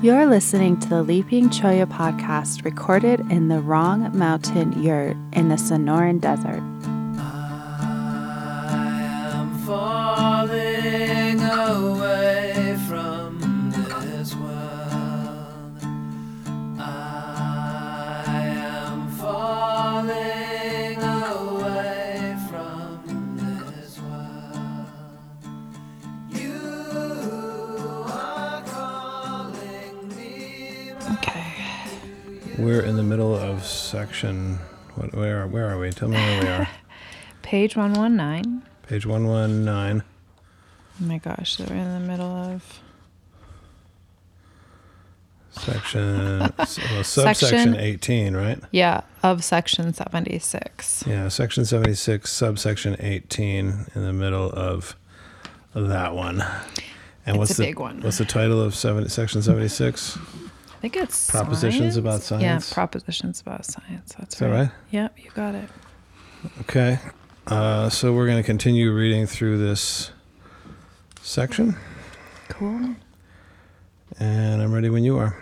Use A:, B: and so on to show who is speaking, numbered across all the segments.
A: You're listening to the Leaping Cholla podcast recorded in the Wrong Mountain Yurt in the Sonoran Desert.
B: I am falling away from this world. I am falling away from this world. You are calling me.
A: Okay.
C: We're in the middle of section. Where are we? Tell me where we are.
A: Page 119.
C: Page 119.
A: Oh my gosh, so we're in the middle of
C: subsection 18, right?
A: Yeah, of section 76.
C: Yeah, section 76, subsection 18, in the middle of that one. And
A: It's a big one.
C: What's the title of section 76?
A: I think it's
C: Propositions
A: science?
C: about science?
A: Yeah, propositions about science. That's
C: Is that
A: right.
C: right?
A: Yep, you got it.
C: Okay. So we're going to continue reading through this section.
A: Cool.
C: And I'm ready when you are.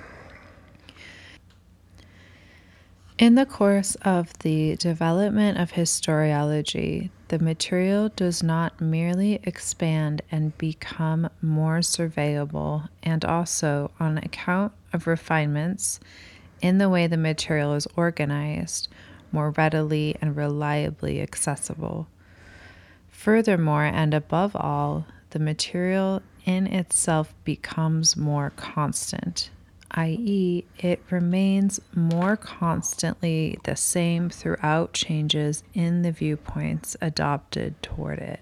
A: In the course of the development of historiology, the material does not merely expand and become more surveyable, and also, on account of refinements in the way the material is organized, more readily and reliably accessible. Furthermore, and above all, the material in itself becomes more constant, i.e., it remains more constantly the same throughout changes in the viewpoints adopted toward it.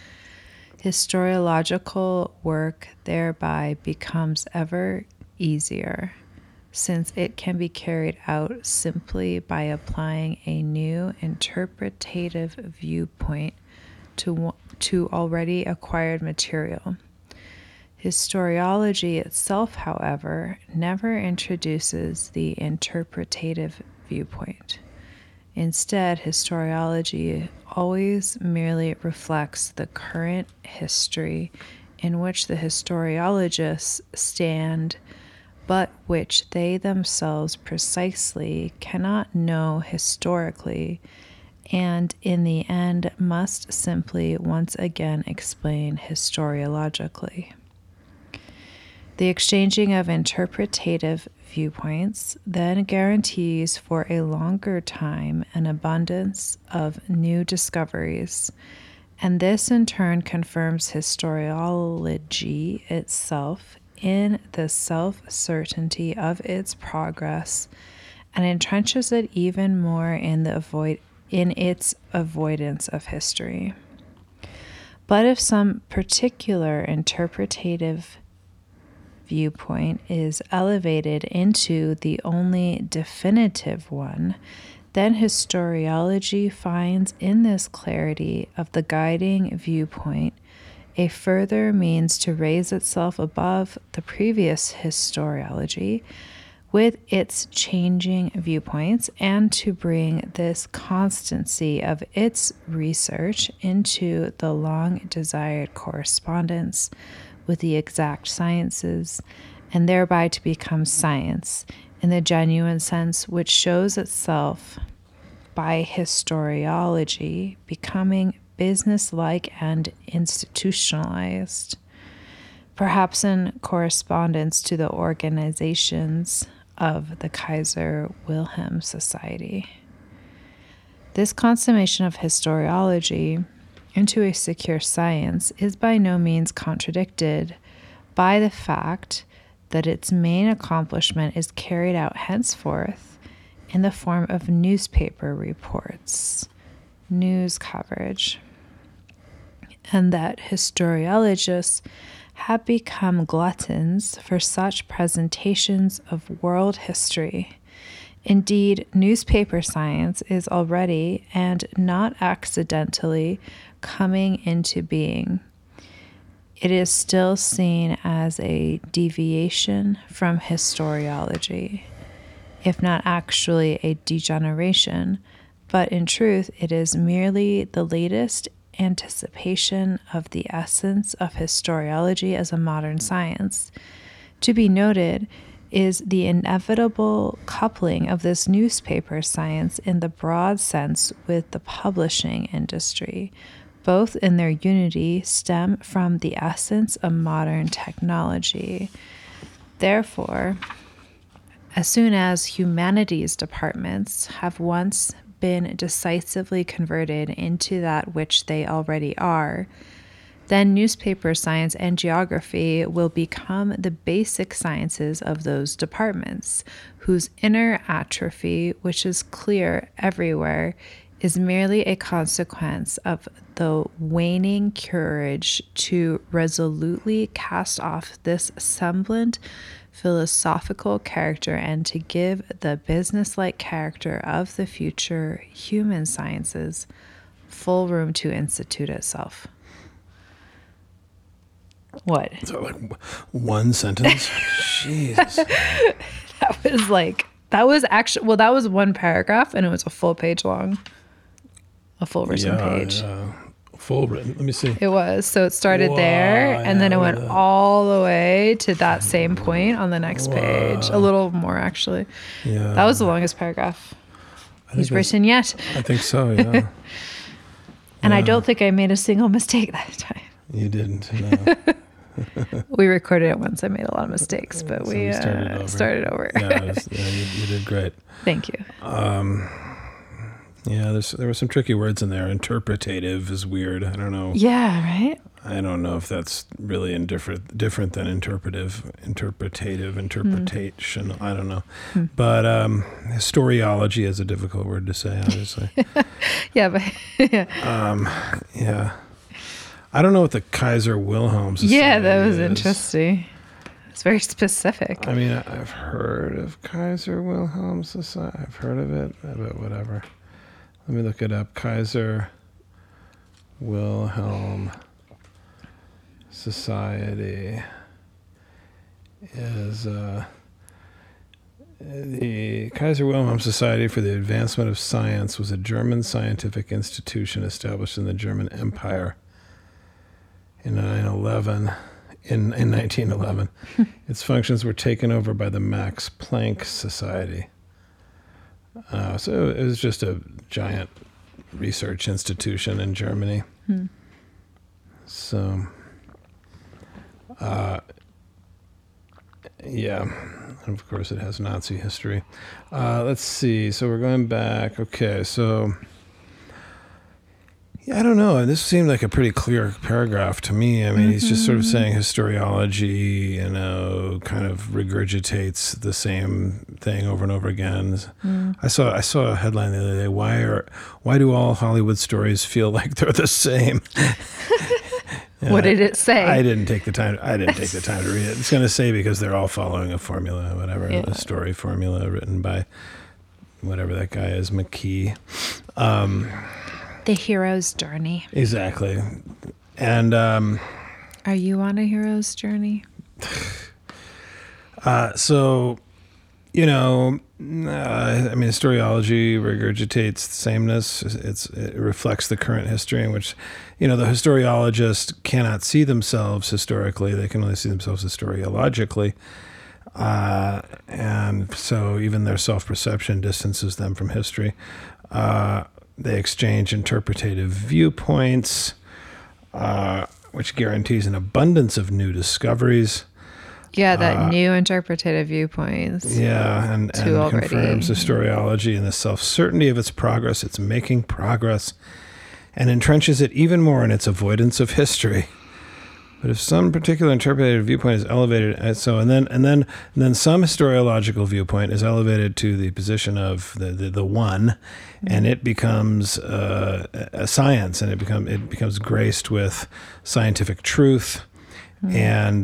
A: Historiological work thereby becomes ever easier, since it can be carried out simply by applying a new interpretative viewpoint to already acquired material. Historiology itself, however, never introduces the interpretative viewpoint. Instead, historiology always merely reflects the current history in which the historiologists stand, but which they themselves precisely cannot know historically, and in the end must simply once again explain historiologically. The exchanging of interpretative viewpoints then guarantees for a longer time an abundance of new discoveries, and this in turn confirms historiology itself in the self-certainty of its progress and entrenches it even more in its avoidance of history. But if some particular interpretative viewpoint is elevated into the only definitive one, then historiology finds in this clarity of the guiding viewpoint a further means to raise itself above the previous historiology with its changing viewpoints, and to bring this constancy of its research into the long-desired correspondence with the exact sciences, and thereby to become science in the genuine sense, which shows itself by historiology becoming business-like and institutionalized, perhaps in correspondence to the organizations of the Kaiser Wilhelm Society. This consummation of historiology into a secure science is by no means contradicted by the fact that its main accomplishment is carried out henceforth in the form of newspaper reports, news coverage, and that historiologists have become gluttons for such presentations of world history. Indeed, newspaper science is already, and not accidentally, coming into being. It is still seen as a deviation from historiology, if not actually a degeneration, but in truth it is merely the latest anticipation of the essence of historiology as a modern science. To be noted is the inevitable coupling of this newspaper science in the broad sense with the publishing industry. Both in their unity stem from the essence of modern technology. Therefore, as soon as humanities departments have once been decisively converted into that which they already are, then newspaper science and geography will become the basic sciences of those departments, whose inner atrophy, which is clear everywhere, is merely a consequence of the waning courage to resolutely cast off this semblant philosophical character and to give the businesslike character of the future human sciences full room to institute itself. What?
C: So like one sentence? Jesus.
A: That was one paragraph and it was a full page long. A full written page.
C: Full written. Let me see.
A: It was. So it started there and then it went all the way to that same point on the next page. A little more actually.
C: Yeah.
A: That was the longest paragraph he's written yet.
C: I think so, yeah.
A: And I don't think I made a single mistake that time.
C: You didn't, no.
A: We recorded it once. I made a lot of mistakes, but
C: So
A: we started over.
C: Yeah, you did great.
A: Thank you.
C: Yeah, there were some tricky words in there. Interpretative is weird. I don't know.
A: Yeah, right?
C: I don't know if that's really different than interpretation. I don't know. But historiology is a difficult word to say, obviously.
A: Yeah, but
C: yeah. I don't know what the Kaiser Wilhelm Society
A: yeah, that was
C: is.
A: interesting. It's very specific.
C: I mean, I've heard of Kaiser Wilhelm Society. I've heard of it, but whatever. Let me look it up. Kaiser Wilhelm Society is the Kaiser Wilhelm Society for the Advancement of Science was a German scientific institution established in the German Empire in 1911. Its functions were taken over by the Max Planck Society. So it was just a giant research institution in Germany. So, yeah, and of course it has Nazi history. Let's see. So we're going back. Okay, so yeah, I don't know. This seemed like a pretty clear paragraph to me. I mean, he's just sort of saying historiology, kind of regurgitates the same thing over and over again. I saw a headline the other day. Why do all Hollywood stories feel like they're the same?
A: What did it say?
C: I didn't take the time to read it. It's going to say because they're all following a formula, whatever, a story formula written by whatever that guy is, McKee.
A: The hero's journey.
C: Exactly. And
A: are you on a hero's journey?
C: So, I mean, historiology regurgitates the sameness. It reflects the current history in which, the historiologist cannot see themselves historically. They can only see themselves historiologically. And so even their self-perception distances them from history. They exchange interpretative viewpoints, which guarantees an abundance of new discoveries.
A: Yeah, that new interpretative viewpoints.
C: Yeah, and confirms historiology in the self-certainty of its progress, its making progress, and entrenches it even more in its avoidance of history. But if some particular interpretative viewpoint is elevated, and then some historiological viewpoint is elevated to the position of the one, and it becomes a science, and it becomes graced with scientific truth, and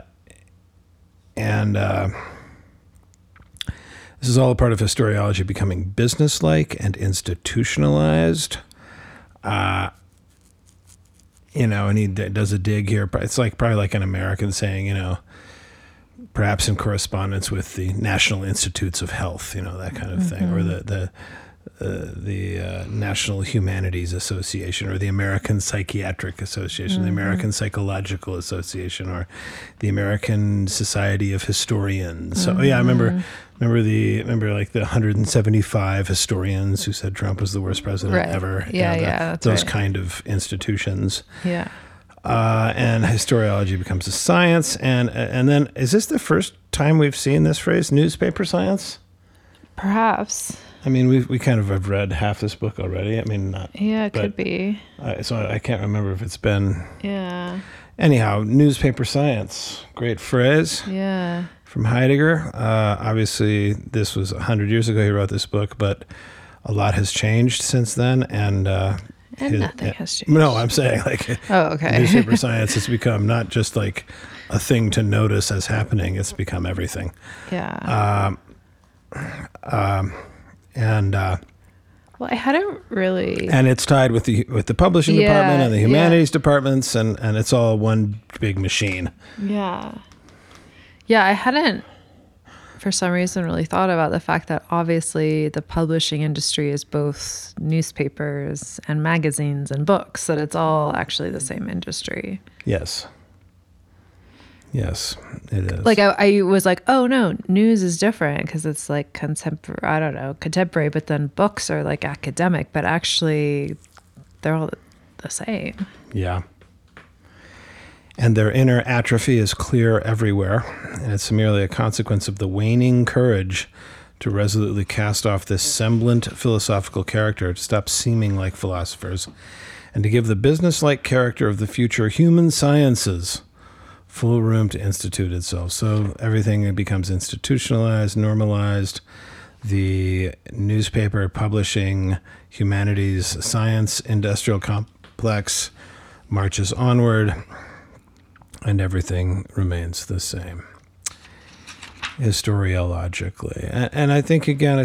C: this is all a part of historiology becoming businesslike and institutionalized. And he does a dig here. It's probably like an American saying, perhaps in correspondence with the National Institutes of Health, that kind of thing, or National Humanities Association, or the American Psychiatric Association, the American Psychological Association, or the American Society of Historians. So yeah, I remember like the 175 historians who said Trump was the worst president ever.
A: That's
C: those kind of institutions.
A: Yeah.
C: And historiology becomes a science, and then is this the first time we've seen this phrase, newspaper science?
A: Perhaps.
C: I mean, we kind of have read half this book already. I mean, not.
A: Yeah, it could be.
C: So I can't remember if it's been.
A: Yeah.
C: Anyhow, newspaper science, great phrase.
A: Yeah.
C: From Heidegger. Obviously, this was 100 years ago he wrote this book, but a lot has changed since then, and
A: nothing has changed.
C: No, I'm saying newspaper science has become not just like a thing to notice as happening; it's become everything.
A: Yeah. Well, I hadn't really.
C: And it's tied with the publishing department and the humanities departments, and it's all one big machine.
A: Yeah. Yeah, I hadn't, for some reason, really thought about the fact that obviously the publishing industry is both newspapers and magazines and books, that it's all actually the same industry.
C: Yes. Yes, it is.
A: Like I was like, oh no, news is different because it's like contemporary, but then books are like academic, but actually they're all the same.
C: Yeah. And their inner atrophy is clear everywhere, and it's merely a consequence of the waning courage to resolutely cast off this semblant philosophical character, to stop seeming like philosophers, and to give the business-like character of the future human sciences full room to institute itself. So everything becomes institutionalized, normalized. The newspaper publishing humanities science industrial complex marches onward, and everything remains the same historiologically. And I think, again, I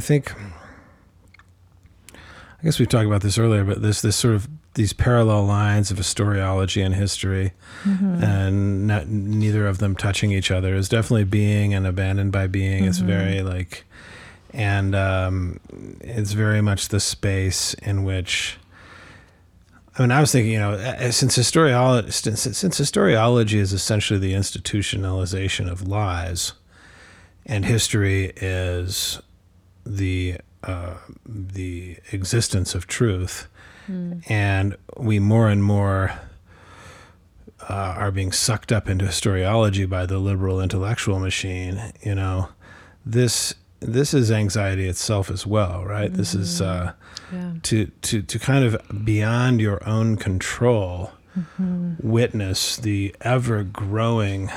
C: guess we talked about this earlier, but this sort of these parallel lines of historiology and history, and neither of them touching each other, is definitely being and abandoned by being. It's very like, and it's very much the space in which, I mean, I was thinking, since historiology is essentially the institutionalization of lies, and history is the existence of truth, and we more and more are being sucked up into historiology by the liberal intellectual machine. This is anxiety itself as well, right? This is to kind of beyond your own control, witness the ever growing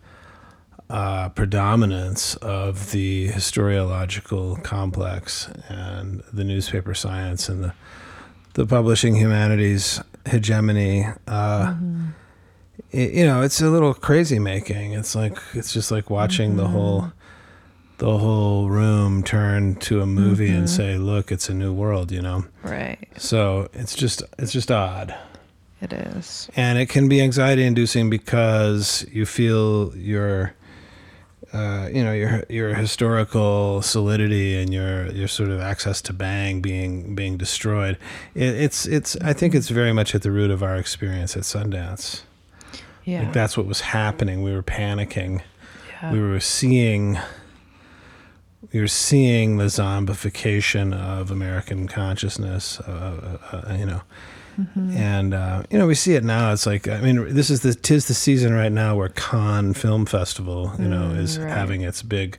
C: predominance of the historiological complex and the newspaper science and the publishing humanities hegemony. It's a little crazy making. It's just like watching the whole room turn to a movie and say, look, it's a new world, Right. So it's just odd.
A: It is.
C: And it can be anxiety inducing because you feel your historical solidity and your sort of access to bang being destroyed. It's I think it's very much at the root of our experience at Sundance.
A: Yeah.
C: Like that's what was happening. We were panicking.
A: Yeah.
C: We were seeing the zombification of American consciousness, And, we see it now. It's like, I mean, tis the season right now where Cannes Film Festival, is having its big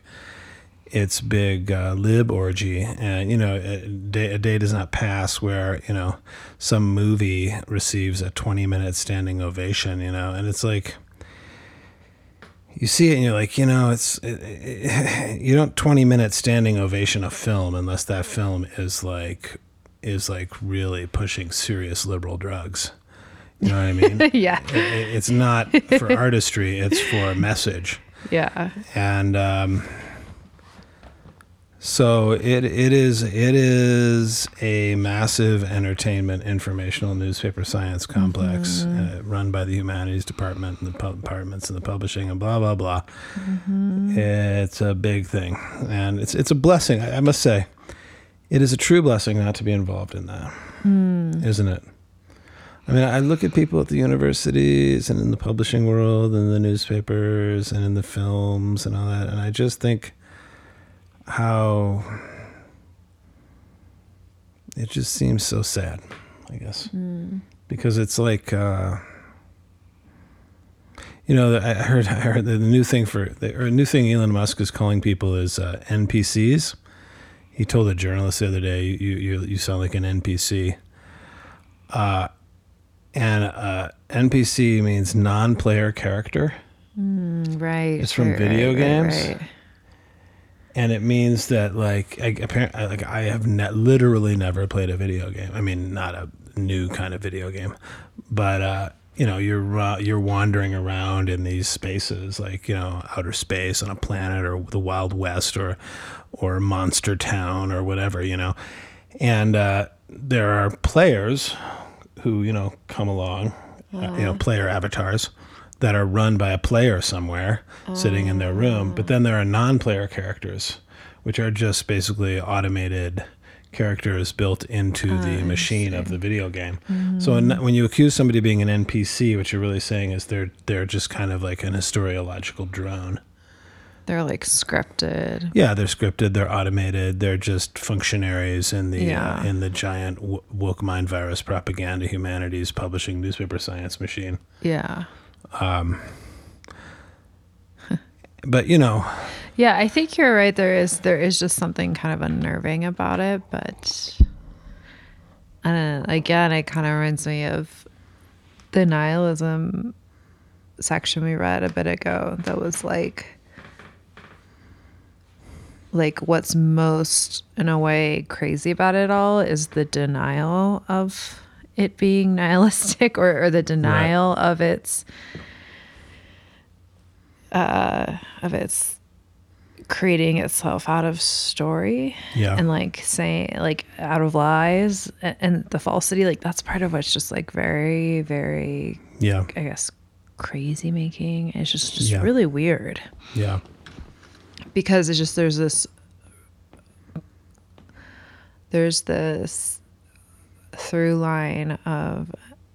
C: lib orgy. And, a day does not pass where, some movie receives a 20-minute standing ovation, and it's like, you see it and you're like, you don't 20-minute standing ovation a film unless that film is like really pushing serious liberal drugs. You know what I mean?
A: Yeah.
C: It's not for artistry, it's for a message.
A: Yeah.
C: And so it is a massive entertainment informational newspaper science complex run by the humanities department and the departments and the publishing and blah blah blah. It's a big thing, and it's a blessing, I must say. it is a true blessing not to be involved in that, isn't it? I mean, I look at people at the universities and in the publishing world and the newspapers and in the films and all that, and I just think how it just seems so sad, I guess. Because it's like, I heard the new thing Elon Musk is calling people is NPCs. He told a journalist the other day, you sound like an NPC. And NPC means non-player character.
A: Right.
C: It's from video games.
A: Right.
C: And it means that I have literally never played a video game. I mean, not a new kind of video game, but you're wandering around in these spaces, like outer space on a planet or the Wild West or Monster Town or whatever, and there are players who come along, player avatars that are run by a player somewhere sitting in their room. But then there are non-player characters, which are just basically automated characters built into the machine of the video game. So when you accuse somebody of being an NPC, what you're really saying is they're just kind of like an historiological drone.
A: They're like scripted.
C: Yeah, they're scripted. They're automated. They're just functionaries in the giant woke mind virus propaganda humanities publishing newspaper science machine.
A: Yeah.
C: But
A: Yeah, I think you're right. There is just something kind of unnerving about it, but I don't know. Again, it kind of reminds me of the nihilism section we read a bit ago. That was like what's most, in a way, crazy about it all is the denial of it being nihilistic, or the denial of its creating itself out of story, and saying out of lies and the falsity. That's part of what's just very, very, I guess, crazy making. It's just really weird.
C: Yeah.
A: Because it's just there's this through line of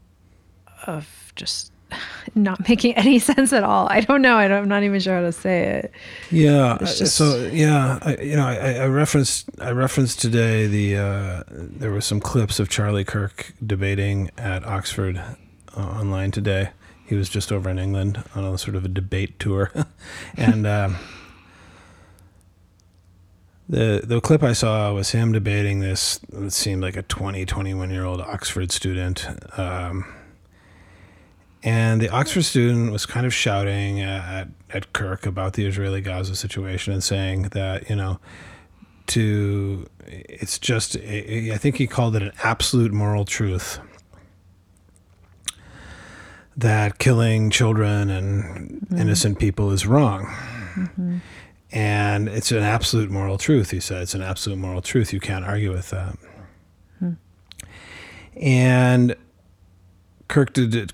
A: just not making any sense at all. I don't know. I'm not even sure how to say it.
C: Yeah. I referenced today there were some clips of Charlie Kirk debating at Oxford online today. He was just over in England on a sort of a debate tour, and the clip I saw was him debating this. It seemed like a 21-year-old Oxford student. And the Oxford student was kind of shouting at Kirk about the Israeli-Gaza situation and saying that, it's just, I think he called it an absolute moral truth that killing children and innocent people is wrong. Mm-hmm. And it's an absolute moral truth, he said. It's an absolute moral truth. You can't argue with that. And Kirk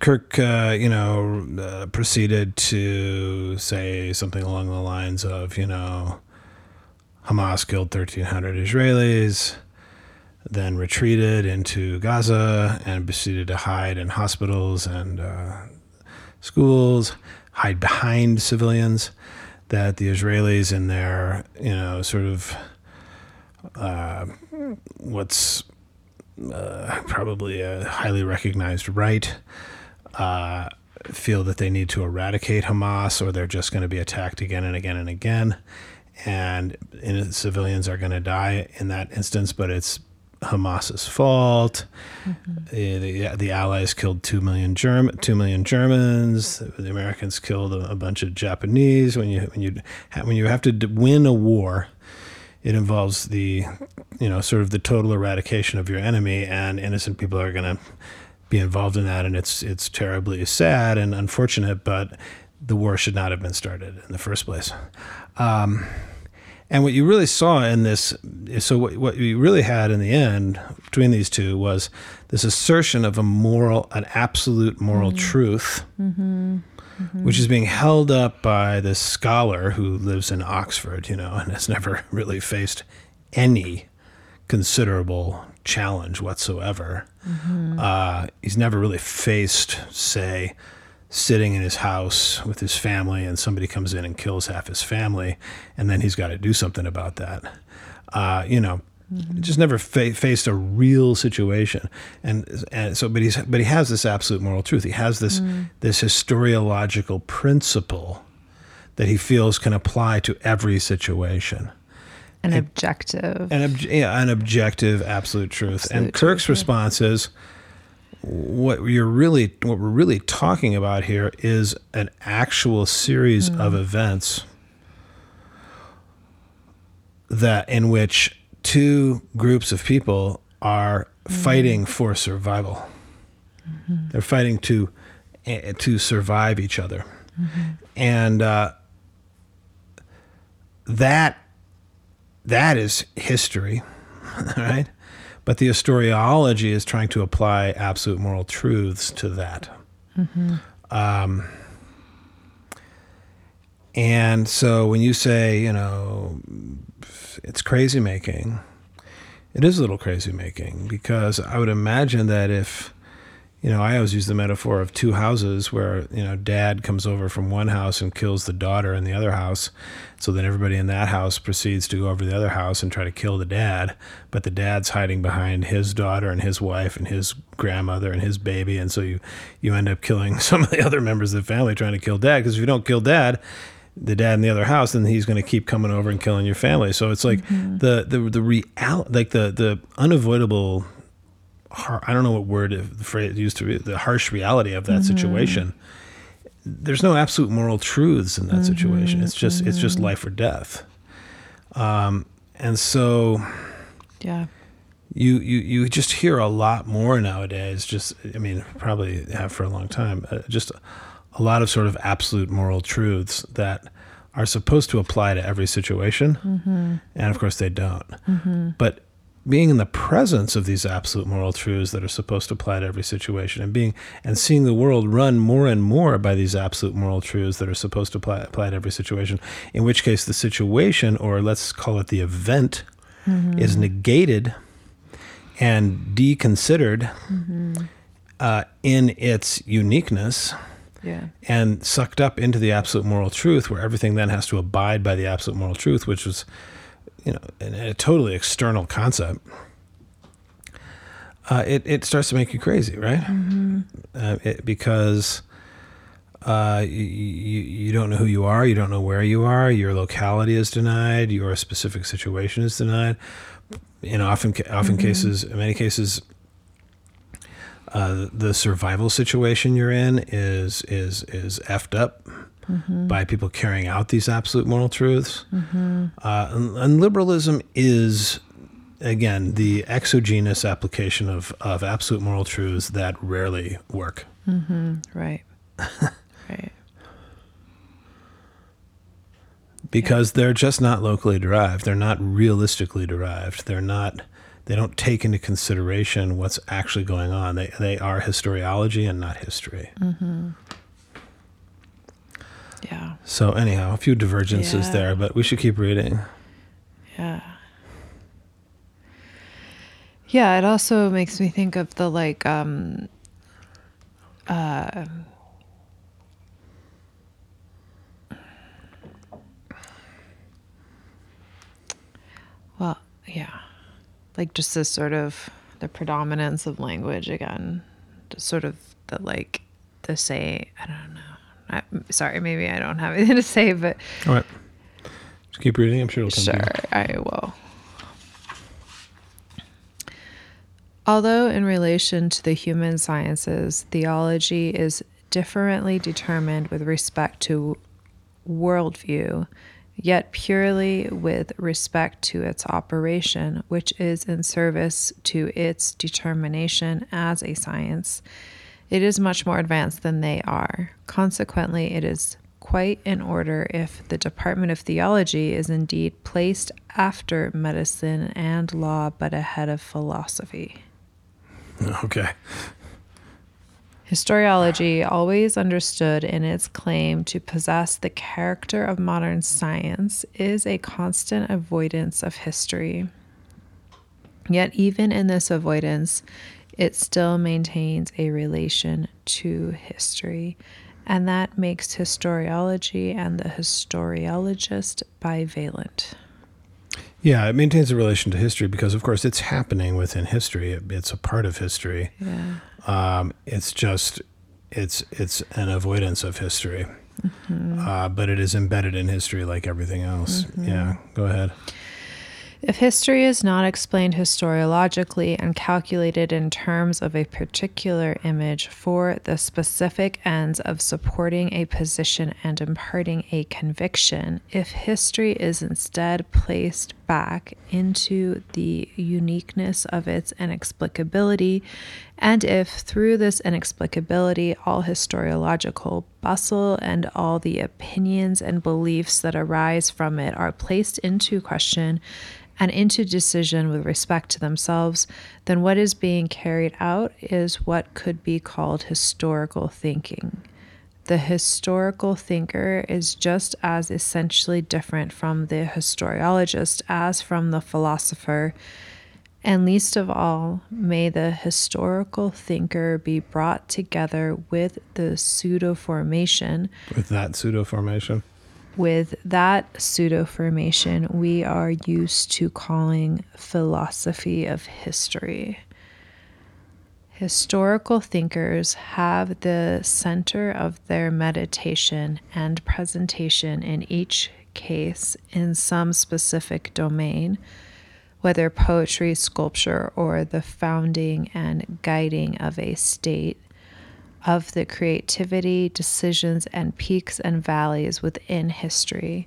C: proceeded to say something along the lines of, Hamas killed 1,300 Israelis, then retreated into Gaza and proceeded to hide in hospitals and schools, hide behind civilians, that the Israelis in their, sort of what's probably a highly recognized right, feel that they need to eradicate Hamas or they're just going to be attacked again and again and again. And civilians are going to die in that instance, but it's Hamas's fault. Mm-hmm. The Allies killed 2 million Germans. The Americans killed a bunch of Japanese. When you have to win a war, it involves the sort of the total eradication of your enemy, and innocent people are going to be involved in that, and it's terribly sad and unfortunate, but the war should not have been started in the first place. And what you really saw in this, so what you really had in the end between these two was this assertion of an absolute moral truth, which is being held up by this scholar who lives in Oxford, and has never really faced any considerable challenge whatsoever. He's never really faced, say, sitting in his house with his family and somebody comes in and kills half his family, and then he's got to do something about that. Just never faced a real situation, and so, but he has this absolute moral truth. He has this historiological principle that he feels can apply to every situation.
A: An objective
C: absolute truth. And Kirk's response is, what we're really talking about here is an actual series of events that in which two groups of people are fighting for survival. They're fighting to survive each other, and that is history, right? But the historiology is trying to apply absolute moral truths to that. And so when you say, it's crazy making, it is a little crazy making, because I would imagine that if, I always use the metaphor of two houses where, dad comes over from one house and kills the daughter in the other house. So then everybody in that house proceeds to go over to the other house and try to kill the dad. But the dad's hiding behind his daughter and his wife and his grandmother and his baby. And so you end up killing some of the other members of the family trying to kill dad. Because if you don't kill the dad in the other house, then he's going to keep coming over and killing your family. So it's like the unavoidable, I don't know what word the phrase used to be, the harsh reality of that situation. There's no absolute moral truths in that situation. It's just life or death. And so you just hear a lot more nowadays, probably have for a long time, just a lot of sort of absolute moral truths that are supposed to apply to every situation. And of course they don't. But being in the presence of these absolute moral truths that are supposed to apply to every situation, and seeing the world run more and more by these absolute moral truths that are supposed to apply to every situation, in which case the situation, or let's call it the event, is negated and deconsidered in its uniqueness, and sucked up into the absolute moral truth, where everything then has to abide by the absolute moral truth, which was a totally external concept. It starts to make you crazy, right? Because you don't know who you are, you don't know where you are, your locality is denied, your specific situation is denied. In many cases, the survival situation you're in is effed up by people carrying out these absolute moral truths. And liberalism is, again, the exogenous application of absolute moral truths that rarely work.
A: Right. Right.
C: Because they're just not locally derived. They're not realistically derived. They don't take into consideration what's actually going on. They are historiology and not history.
A: Yeah.
C: So anyhow, a few divergences there, but we should keep reading.
A: Yeah. Yeah, it also makes me think of the just this sort of the predominance of language again, just sort of the say, I don't know. Sorry, maybe I don't have anything to say, but
C: all right, just keep reading. I'm sure it'll come.
A: Sure, I will. Although in relation to the human sciences, theology is differently determined with respect to worldview, yet purely with respect to its operation, which is in service to its determination as a science, it is much more advanced than they are. Consequently, it is quite in order if the department of theology is indeed placed after medicine and law, but ahead of philosophy.
C: Okay.
A: Historiology, always understood in its claim to possess the character of modern science, is a constant avoidance of history. Yet even in this avoidance, it still maintains a relation to history, and that makes historiology and the historiologist bivalent.
C: Yeah, it maintains a relation to history because, of course, it's happening within history. It's a part of history.
A: Yeah.
C: It's an avoidance of history, but it is embedded in history like everything else. Yeah, go ahead.
A: If history is not explained historiologically and calculated in terms of a particular image for the specific ends of supporting a position and imparting a conviction, if history is instead placed back into the uniqueness of its inexplicability, and if through this inexplicability all historiological bustle and all the opinions and beliefs that arise from it are placed into question and into decision with respect to themselves, then what is being carried out is what could be called historical thinking. The historical thinker is just as essentially different from the historiologist as from the philosopher, and least of all, may the historical thinker be brought together with the pseudo-formation.
C: With that pseudo-formation?
A: With that pseudo-formation we are used to calling philosophy of history. Historical thinkers have the center of their meditation and presentation in each case in some specific domain, whether poetry, sculpture, or the founding and guiding of a state, of the creativity, decisions, and peaks and valleys within history.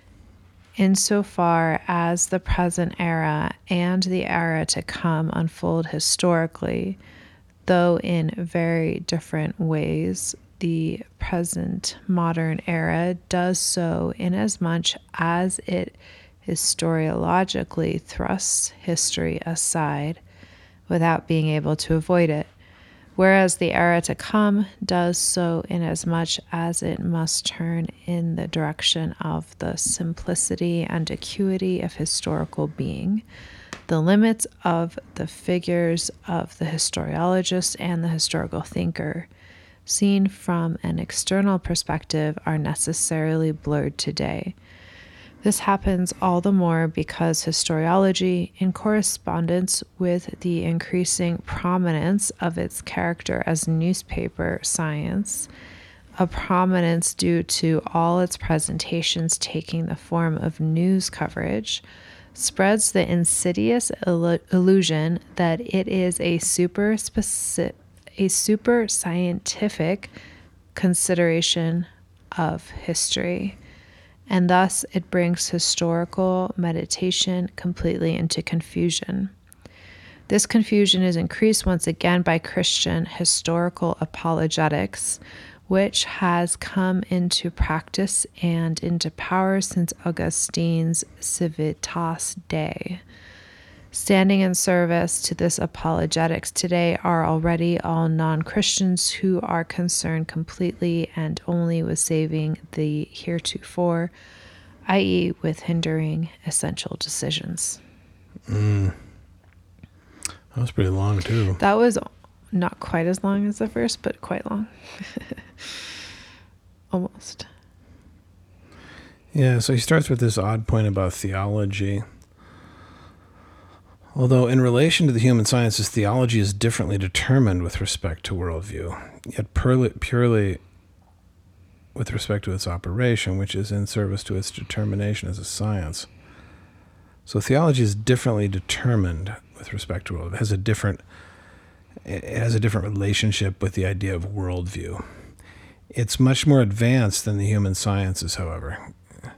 A: Insofar as the present era and the era to come unfold historically, though in very different ways, the present modern era does so inasmuch as it historiologically thrusts history aside without being able to avoid it, whereas the era to come does so inasmuch as it must turn in the direction of the simplicity and acuity of historical being. The limits of the figures of the historiologist and the historical thinker, seen from an external perspective, are necessarily blurred today. This happens all the more because historiology, in correspondence with the increasing prominence of its character as newspaper science, a prominence due to all its presentations taking the form of news coverage, spreads the insidious illusion that it is a super scientific consideration of history. And thus it brings historical meditation completely into confusion. This confusion is increased once again by Christian historical apologetics, which has come into practice and into power since Augustine's Civitas Dei. Standing in service to this apologetics today are already all non-Christians who are concerned completely and only with saving the heretofore, i.e. with hindering essential decisions.
C: That was pretty long, too.
A: That was not quite as long as the first, but quite long. Almost.
C: Yeah, so he starts with this odd point about theology. Although in relation to the human sciences, theology is differently determined with respect to worldview, yet purely with respect to its operation, which is in service to its determination as a science. So theology is differently determined with respect to worldview. It has a different relationship with the idea of worldview. It's much more advanced than the human sciences, however.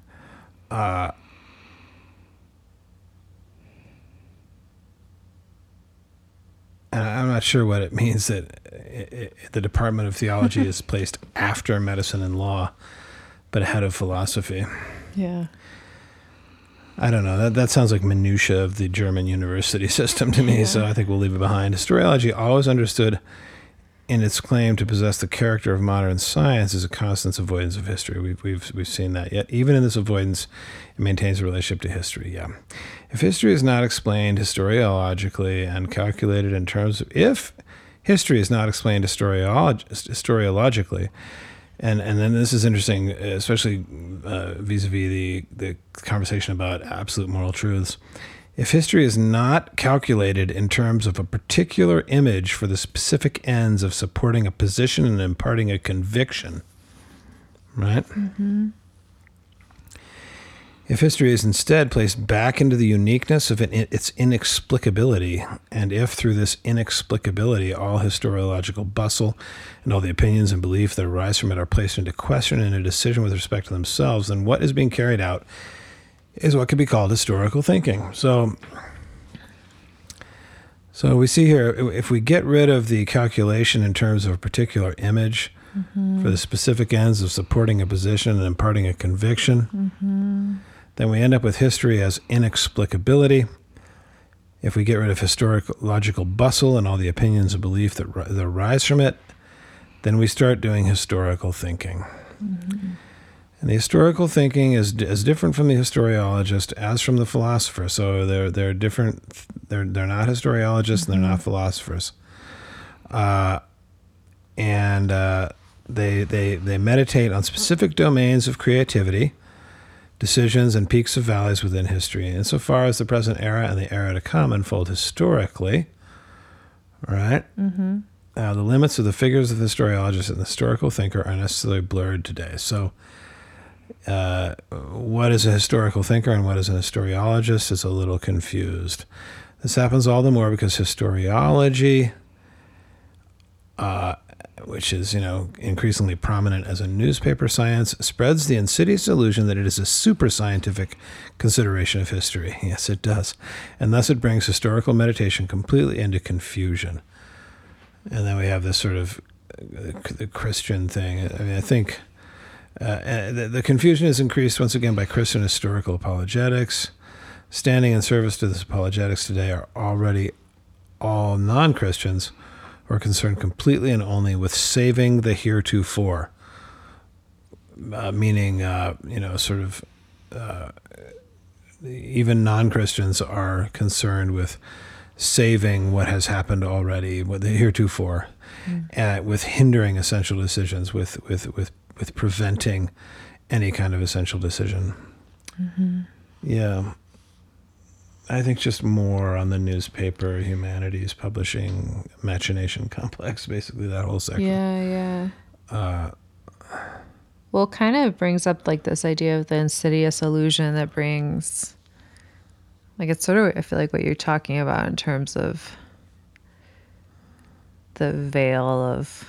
C: I'm not sure what it means that the Department of Theology is placed after medicine and law, but ahead of philosophy.
A: Yeah.
C: I don't know. That sounds like minutia of the German university system to me, so I think we'll leave it behind. Historiology, always understood in its claim to possess the character of modern science, is a constant avoidance of history. We've seen that. Yet even in this avoidance, it maintains a relationship to history. Yeah. If history is not explained historiologically and calculated in terms of, if history is not explained historiologically, and then this is interesting, especially vis-a-vis the conversation about absolute moral truths. If history is not calculated in terms of a particular image for the specific ends of supporting a position and imparting a conviction, right? Mm-hmm. If history is instead placed back into the uniqueness of its inexplicability, and if through this inexplicability all historiological bustle and all the opinions and belief that arise from it are placed into question in a decision with respect to themselves, then what is being carried out is what could be called historical thinking. So we see here, if we get rid of the calculation in terms of a particular image for the specific ends of supporting a position and imparting a conviction, then we end up with history as inexplicability. If we get rid of historiological bustle and all the opinions and belief that arise from it, then we start doing historical thinking. Mm-hmm. And the historical thinking is as different from the historiologist as from the philosopher. So they're different. They're not historiologists and they're not philosophers. They meditate on specific domains of creativity, decisions, and peaks of valleys within history. Insofar as the present era and the era to come unfold historically, right? Mm-hmm. The limits of the figures of the historiologist and the historical thinker are necessarily blurred today. So what is a historical thinker and what is an historiologist is a little confused. This happens all the more because historiology, which is, increasingly prominent as a newspaper science, spreads the insidious illusion that it is a super scientific consideration of history. Yes, it does. And thus it brings historical meditation completely into confusion. And then we have this sort of the Christian thing. I mean, I think the confusion is increased once again by Christian historical apologetics. Standing in service to this apologetics today are already all non-Christians who are concerned completely and only with saving the heretofore, meaning, even non-Christians are concerned with saving what has happened already, what the heretofore, with hindering essential decisions, with preventing any kind of essential decision. Mm-hmm. Yeah. I think just more on the newspaper, humanities, publishing, machination complex, basically that whole section.
A: Yeah. Well, kind of brings up like this idea of the insidious illusion that brings, like it's sort of, I feel like what you're talking about in terms of the veil of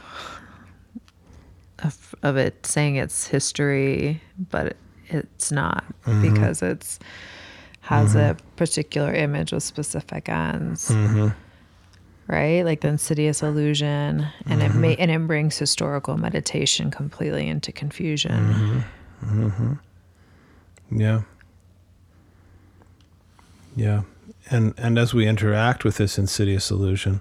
A: it saying it's history, but it's not, because it's has a particular image with specific ends, right? Like the insidious illusion, and it brings historical meditation completely into confusion.
C: Yeah. And as we interact with this insidious illusion,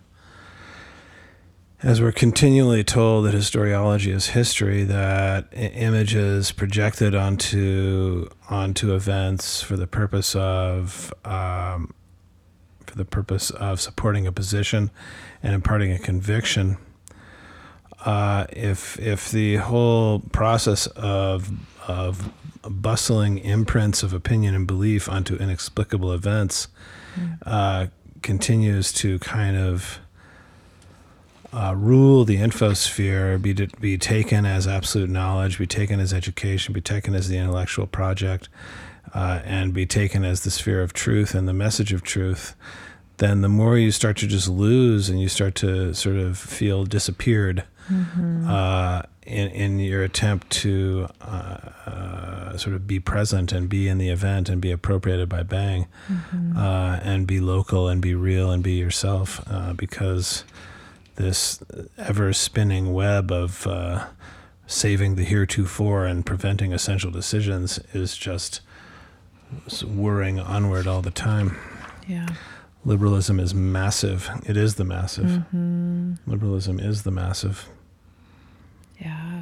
C: as we're continually told that historiology is history, that images projected onto events for the purpose of supporting a position and imparting a conviction, if the whole process of bustling imprints of opinion and belief onto inexplicable events continues to kind of rule the infosphere, be taken as absolute knowledge, be taken as education, be taken as the intellectual project, and be taken as the sphere of truth and the message of truth, then the more you start to just lose and you start to sort of feel disappeared in your attempt to sort of be present and be in the event and be appropriated by Bang, and be local and be real and be yourself, because this ever-spinning web of saving the heretofore and preventing essential decisions is just whirring onward all the time.
A: Yeah.
C: Liberalism is massive. It is the massive. Liberalism is the massive.
A: Yeah.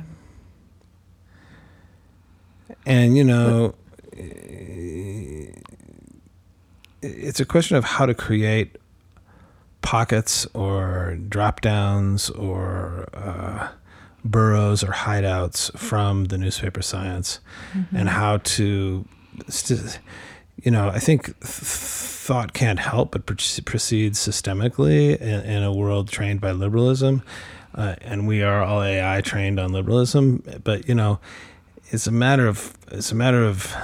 C: And, it's a question of how to create pockets or drop downs or burrows or hideouts from the newspaper science, and how to, I think thought can't help but proceed systemically in a world trained by liberalism, and we are all AI trained on liberalism. But it's a matter of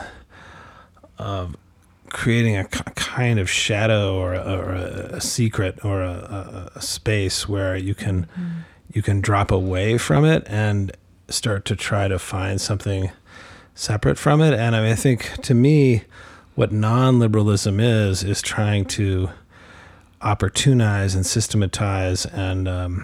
C: creating a kind of shadow or a secret or a space where you can drop away from it and start to try to find something separate from it. And I think, to me, what non-liberalism is trying to opportunize and systematize and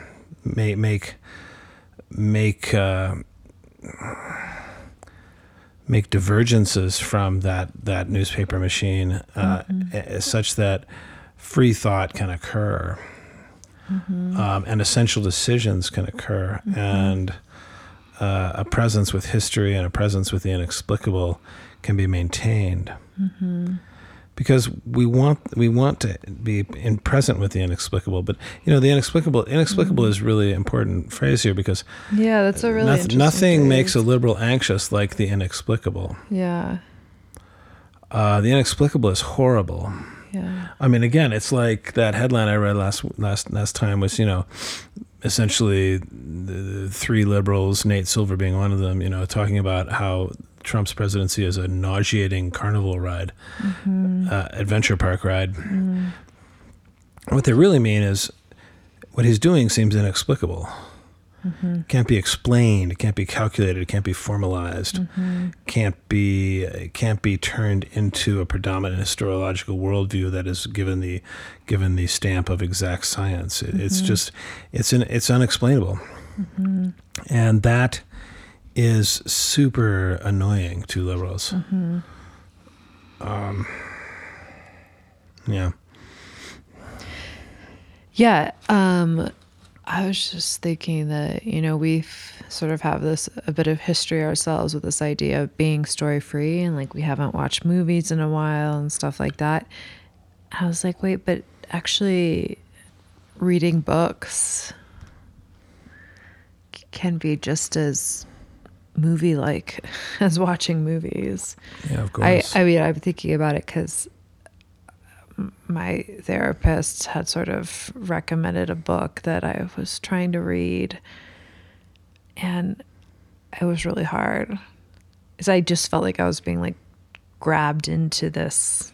C: make divergences from that newspaper machine, such that free thought can occur, and essential decisions can occur, and a presence with history and a presence with the inexplicable can be maintained. Because we want to be present with the inexplicable, but the inexplicable is really important phrase here, because
A: that's a really interesting
C: nothing
A: phrase.
C: makes a liberal anxious like the inexplicable.
A: Yeah.
C: The inexplicable is horrible.
A: Yeah.
C: I mean, again, it's like that headline I read last time was, essentially the three liberals, Nate Silver being one of them, talking about how Trump's presidency is a nauseating carnival ride, adventure park ride. What they really mean is what he's doing seems inexplicable. Can't be explained. It can't be calculated. It can't be formalized. Can't be turned into a predominant historiological worldview that is given the stamp of exact science. It's unexplainable, and that is super annoying to liberals.
A: I was just thinking that, we've sort of have a bit of history ourselves with this idea of being story free, and like we haven't watched movies in a while and stuff like that. I was like, wait, but actually reading books can be just as movie-like as watching movies.
C: Yeah, of course.
A: I mean, I'm thinking about it because my therapist had sort of recommended a book that I was trying to read, and it was really hard because I just felt like I was being like grabbed into this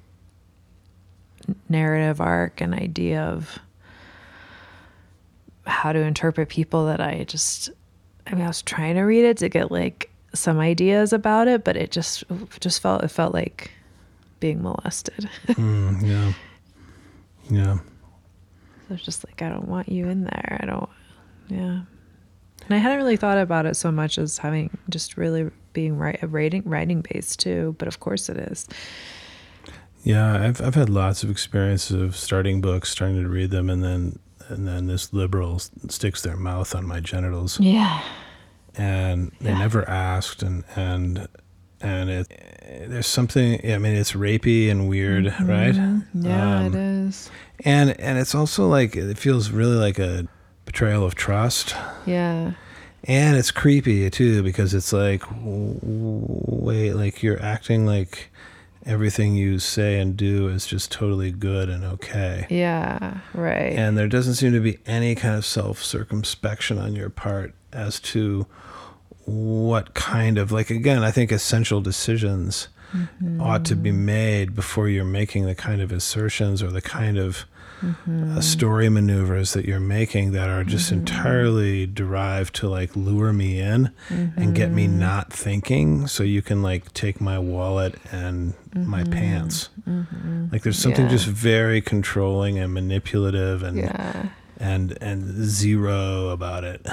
A: narrative arc and idea of how to interpret people that I was trying to read it to get like some ideas about it, but it felt like being molested.
C: Yeah.
A: So it's just like, I don't want you in there. And I hadn't really thought about it so much as having just really being writing based too, but of course it is.
C: Yeah, I've had lots of experiences of starting books, starting to read them, and then this liberal sticks their mouth on my genitals.
A: Yeah.
C: And they never asked, and there's something, I mean, it's rapey and weird, right?
A: Yeah, it is.
C: And it's also like, it feels really like a betrayal of trust.
A: Yeah.
C: And it's creepy too, because it's like, wait, like you're acting like everything you say and do is just totally good and okay.
A: Yeah, right.
C: And there doesn't seem to be any kind of self-circumspection on your part as to what kind of, like, again, I think essential decisions ought to be made before you're making the kind of assertions or the kind of story maneuvers that you're making that are just entirely derived to like lure me in and get me not thinking so you can like take my wallet and my pants. Like there's something just very controlling and manipulative and zero about it.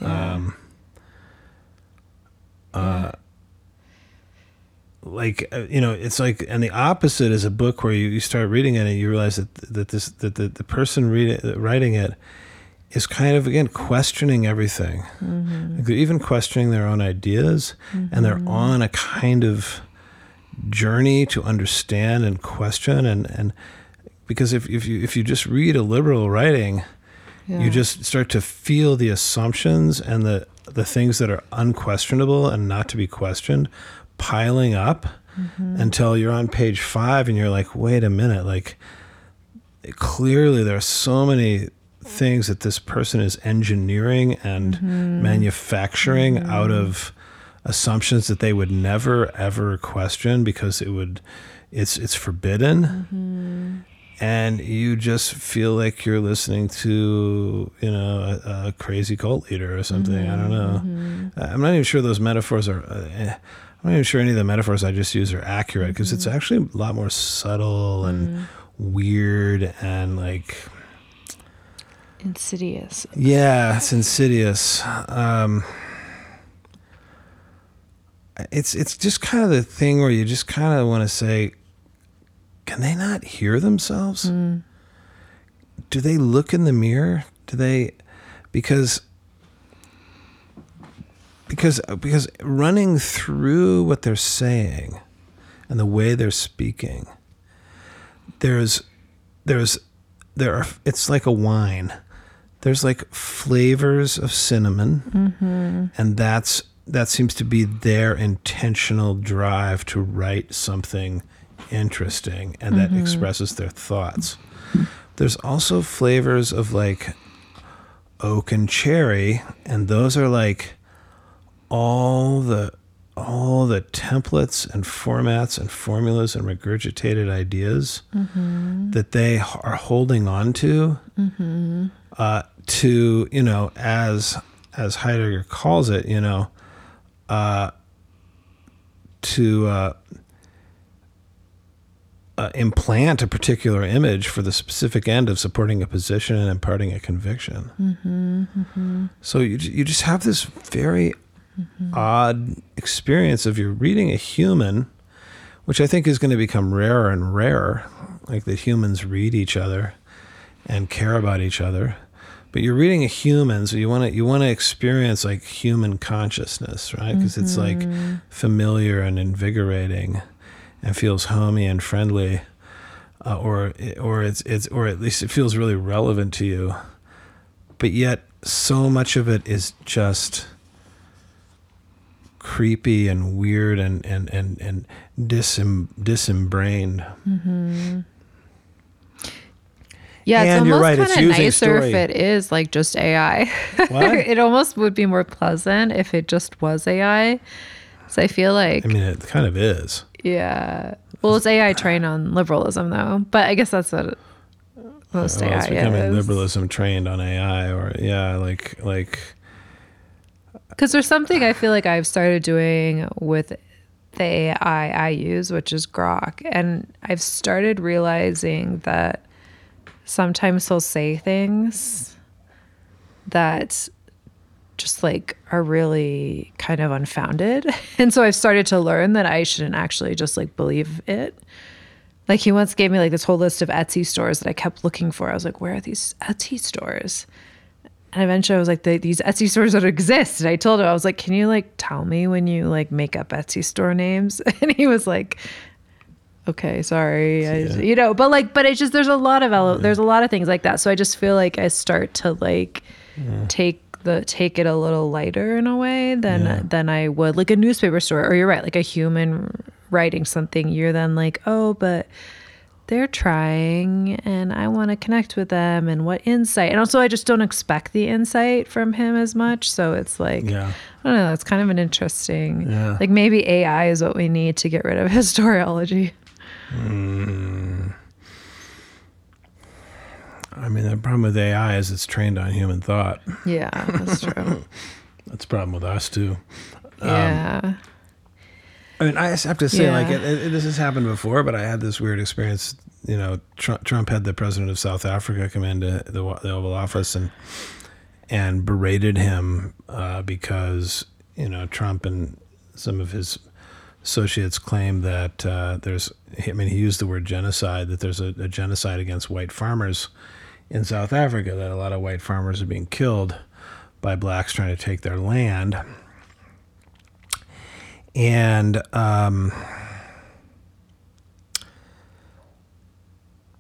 C: Like, you know, it's like, and the opposite is a book where you start reading it and you realize that the person writing it is kind of, again, questioning everything. Like they're even questioning their own ideas, and they're on a kind of journey to understand and question, and because if you just read a liberal writing, you just start to feel the assumptions and the things that are unquestionable and not to be questioned piling up until you're on page 5 and you're like, wait a minute, like clearly there are so many things that this person is engineering and manufacturing out of assumptions that they would never ever question because it's forbidden. And you just feel like you're listening to, a crazy cult leader or something. I don't know. I'm not even sure those metaphors are, I'm not even sure any of the metaphors I just use are accurate, because it's actually a lot more subtle and weird and like
A: insidious.
C: Yeah, it's insidious. It's just kind of the thing where you just kind of want to say, can they not hear themselves? Do they look in the mirror? Do they, because running through what they're saying and the way they're speaking, there are, it's like a wine. There's like flavors of cinnamon, and that seems to be their intentional drive to write something interesting and that expresses their thoughts. There's also flavors of like oak and cherry, and those are like all the templates and formats and formulas and regurgitated ideas that they are holding on to, as Heidegger calls it, to implant a particular image for the specific end of supporting a position and imparting a conviction. So you just have this very odd experience of you're reading a human, which I think is going to become rarer and rarer, like that humans read each other and care about each other. But you're reading a human, so you want to experience like human consciousness, right? Because it's like familiar and invigorating, and feels homey and friendly, or at least it feels really relevant to you. But yet, so much of it is just creepy and weird and disembraned.
A: Yeah, it's
C: and
A: almost
C: it's
A: kind of nicer
C: story.
A: if it is like just AI.
C: What?
A: It almost would be more pleasant if it just was AI. So I feel like,
C: I mean, it kind of is.
A: yeah. Well, it's AI trained on liberalism, though. But I guess that's what most AI
C: It's becoming
A: is.
C: liberalism trained on AI, or like.
A: Because there's something I feel like I've started doing with the AI I use, which is Grok. And I've started realizing that sometimes he'll say things that just like are really kind of unfounded. And so I've started to learn that I shouldn't actually just like believe it. Like he once gave me like this whole list of Etsy stores that I kept looking for. I was like, where are these Etsy stores? And eventually I was like, these Etsy stores don't exist. And I told him, I was like, can you like tell me when you like make up Etsy store names? And he was like, okay, sorry. But it's just, there's a lot of things like that. So I just feel like I start to like take it a little lighter in a way than I would like a newspaper store, or you're right, like a human writing something. You're then like, oh, but they're trying and I want to connect with them, and what insight. And also I just don't expect the insight from him as much. So it's like, I don't know, it's kind of an interesting, like maybe AI is what we need to get rid of historiology.
C: I mean, the problem with AI is it's trained on human thought.
A: Yeah, that's true.
C: That's a problem with us too.
A: Yeah.
C: I mean, I have to say, this has happened before, but I had this weird experience. Trump had the president of South Africa come into the Oval Office and berated him because Trump and some of his associates claim that he used the word genocide, that there's a genocide against white farmers in South Africa, that a lot of white farmers are being killed by blacks trying to take their land. And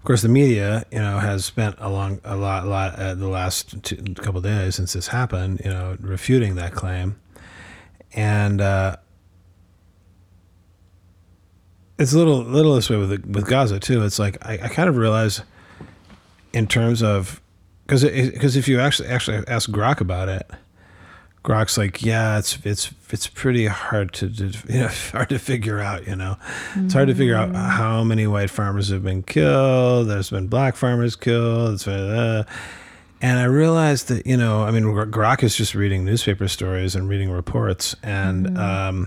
C: course, the media, has spent a lot the last couple of days since this happened, refuting that claim, and it's a little this way with Gaza too. It's like I kind of realize, in terms of, because if you actually ask Grok about it, Grok's like, yeah, it's pretty hard to hard to figure out. It's hard to figure out how many white farmers have been killed. There's been black farmers killed. And I realized that Grok is just reading newspaper stories and reading reports, and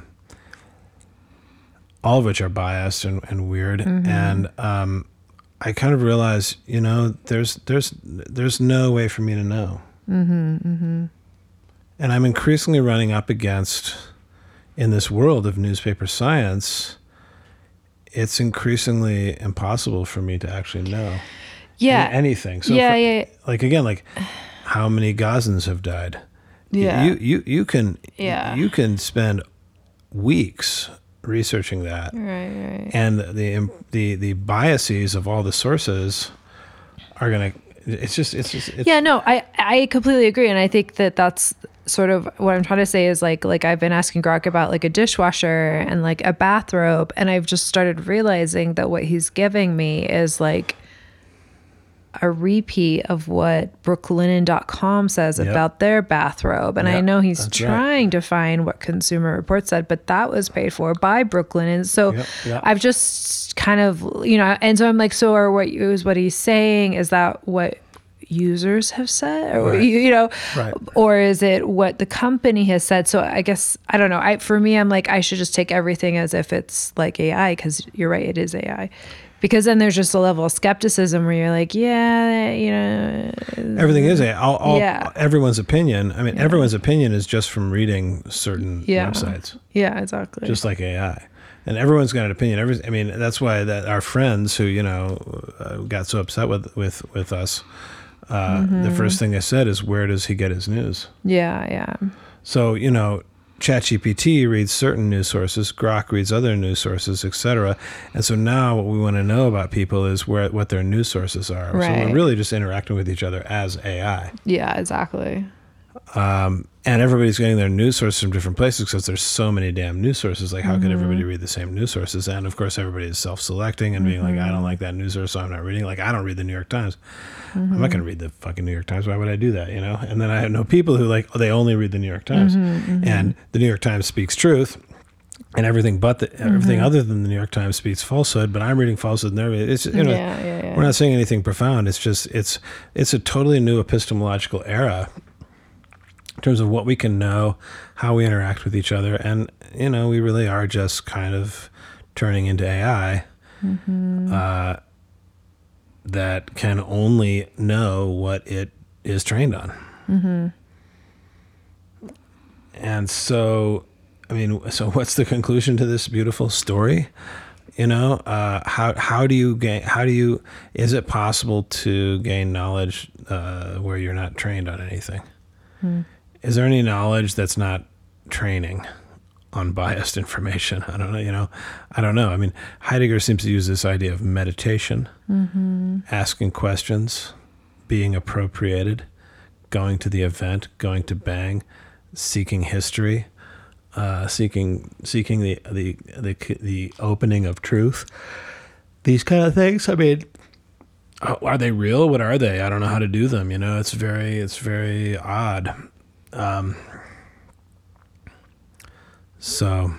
C: all of which are biased and weird. And I kind of realized, there's no way for me to know. And I'm increasingly running up against, in this world of newspaper science, it's increasingly impossible for me to actually know anything. So like how many Gazans have died?
A: Yeah.
C: You can spend weeks researching that.
A: Right.
C: And the biases of all the sources are going to,
A: I completely agree. And I think that's sort of what I'm trying to say is like I've been asking Grok about like a dishwasher and like a bathrobe, and I've just started realizing that what he's giving me is like a repeat of what brooklinen.com says about their bathrobe. And I know he's trying to find what Consumer Reports said, but that was paid for by Brooklinen. So I've just kind of, and so I'm like, so what he's saying, is that what users have said, or or is it what the company has said? So I guess I don't know. For me, I'm like, I should just take everything as if it's like AI, because you're right, it is AI. Because then there's just a level of skepticism where you're like,
C: everything is AI. Everyone's opinion. I mean, everyone's opinion is just from reading certain websites.
A: Yeah, exactly.
C: Just like AI. And everyone's got an opinion. That's why that our friends who, got so upset with us, the first thing they said is, where does he get his news?
A: Yeah.
C: So, ChatGPT reads certain news sources, Grok reads other news sources, etc. And so now what we want to know about people is what their news sources are.
A: Right.
C: So we're really just interacting with each other as AI.
A: Yeah, exactly.
C: And everybody's getting their news sources from different places because there's so many damn news sources. Like, how could everybody read the same news sources? And of course, everybody is self-selecting and being like, I don't like that news source, so I'm not reading. Like, I don't read the New York Times. I'm not going to read the fucking New York Times. Why would I do that? And then I know people who they only read the New York Times, and the New York Times speaks truth, and everything everything other than the New York Times speaks falsehood. But I'm reading falsehood, and it's we're not saying anything profound. It's just it's a totally new epistemological era in terms of what we can know, how we interact with each other, and we really are just kind of turning into AI that can only know what it is trained on. And so, what's the conclusion to this beautiful story? How do you is it possible to gain knowledge where you're not trained on anything? Is there any knowledge that's not training on biased information? I don't know, I don't know. Heidegger seems to use this idea of meditation, asking questions, being appropriated, going to the event, going to Bang, seeking history, seeking the opening of truth. These kind of things. Are they real? What are they? I don't know how to do them. It's very odd. So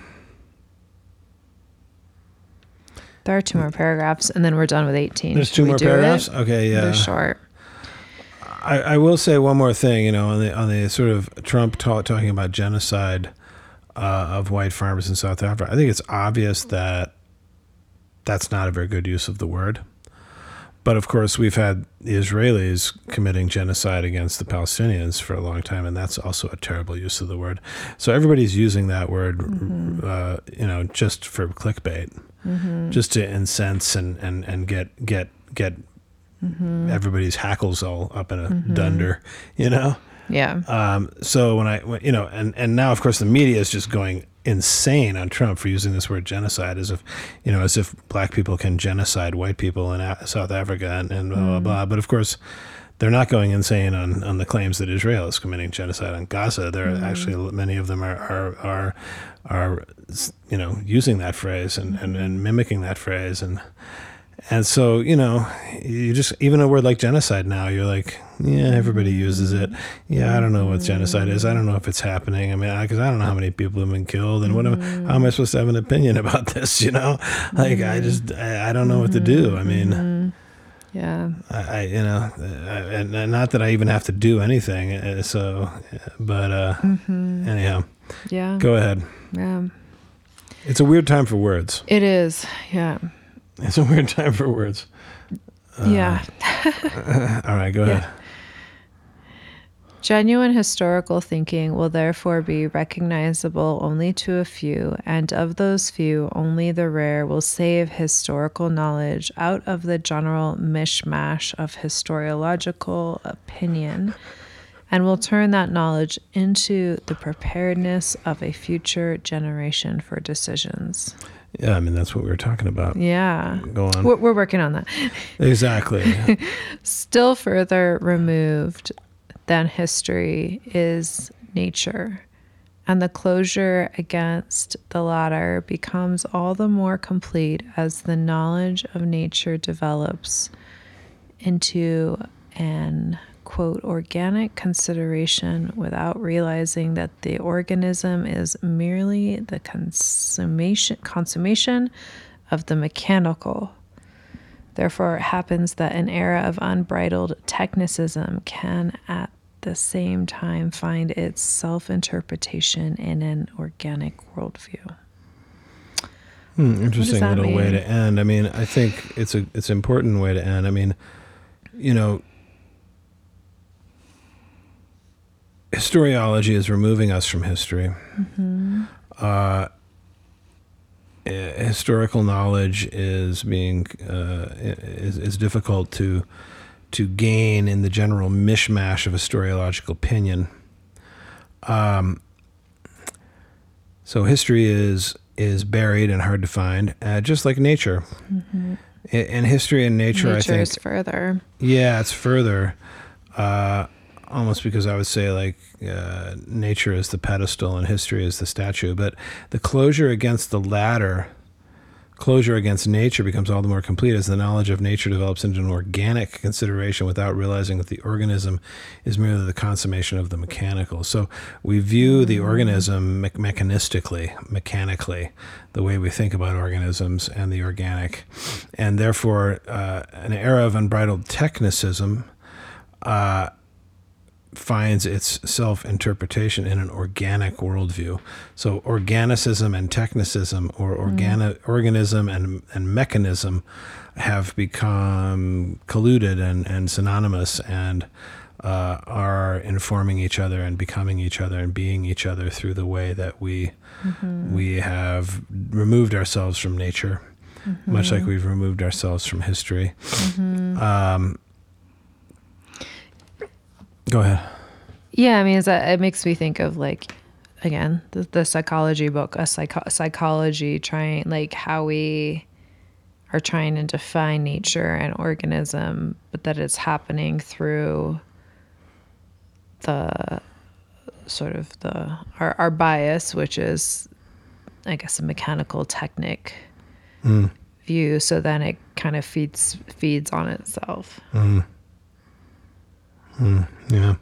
A: there are 2 more paragraphs, and then we're done with 18.
C: There's 2 more paragraphs? Okay, yeah.
A: They're short.
C: I will say one more thing, on the sort of Trump talking about genocide of white farmers in South Africa. I think it's obvious that that's not a very good use of the word. But of course, we've had the Israelis committing genocide against the Palestinians for a long time, and that's also a terrible use of the word. So everybody's using that word, just for clickbait, just to incense and get everybody's hackles all up in a dunder,
A: Yeah.
C: So and now of course the media is just going insane on Trump for using this word genocide, as if black people can genocide white people in South Africa and blah, blah, blah. But of course, they're not going insane on the claims that Israel is committing genocide on Gaza. There are actually many of them are using that phrase and mimicking that phrase, and so you just, even a word like genocide now, you're like, yeah, everybody uses it. Yeah, I don't know what genocide is. I don't know if it's happening. I mean, because I don't know how many people have been killed, and how am I supposed to have an opinion about this? Like I don't know what to do. I mean.
A: Yeah.
C: And not that I even have to do anything. Anyhow.
A: Yeah.
C: Go ahead.
A: Yeah.
C: It's a weird time for words.
A: It is. Yeah.
C: It's a weird time for words.
A: Yeah.
C: All right, go ahead.
A: Genuine historical thinking will therefore be recognizable only to a few, and of those few, only the rare will save historical knowledge out of the general mishmash of historiological opinion, and will turn that knowledge into the preparedness of a future generation for decisions.
C: Yeah, I mean, that's what we were talking about.
A: Yeah.
C: Go on.
A: We're working on that.
C: Exactly.
A: Still further removed than history is nature, and the closure against the latter becomes all the more complete as the knowledge of nature develops into an, quote, organic consideration without realizing that the organism is merely the consummation of the mechanical. Therefore, it happens that an era of unbridled technicism can at the same time find its self-interpretation in an organic worldview.
C: Interesting little way to end. I mean, I think it's an important way to end. I mean, historiology is removing us from history. Mm-hmm. Historical knowledge is being is difficult to gain in the general mishmash of historiological opinion. So history is buried and hard to find, just like nature. Mm-hmm. In history and nature, I think
A: is further.
C: Yeah, it's further. Almost because I would say nature is the pedestal and history is the statue. But the closure against the latter, closure against nature, becomes all the more complete as the knowledge of nature develops into an organic consideration without realizing that the organism is merely the consummation of the mechanical. So we view the organism mechanically, the way we think about organisms and the organic. And therefore, an era of unbridled technicism finds its self-interpretation in an organic worldview. So organicism and technicism, or organism and mechanism, have become colluded and synonymous, and are informing each other and becoming each other and being each other through the way that we have removed ourselves from nature, much like we've removed ourselves from history. Go ahead.
A: Yeah, I mean, it makes me think of, again, the psychology book, psychology trying, how we are trying to define nature and organism, but that it's happening through the sort of our bias, which is, I guess, a mechanical technic view. So then it kind of feeds on itself.
C: Yeah.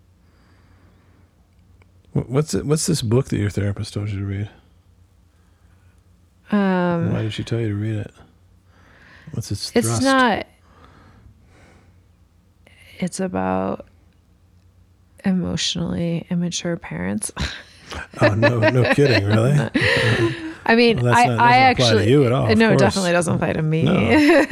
C: What's this book that your therapist told you to read? Why did she tell you to read it? What's its thrust?
A: It's not. It's about emotionally immature parents.
C: Oh, no kidding, really?
A: I mean,
C: well,
A: I actually
C: apply to you at all.
A: No, it definitely doesn't apply to me.
C: No.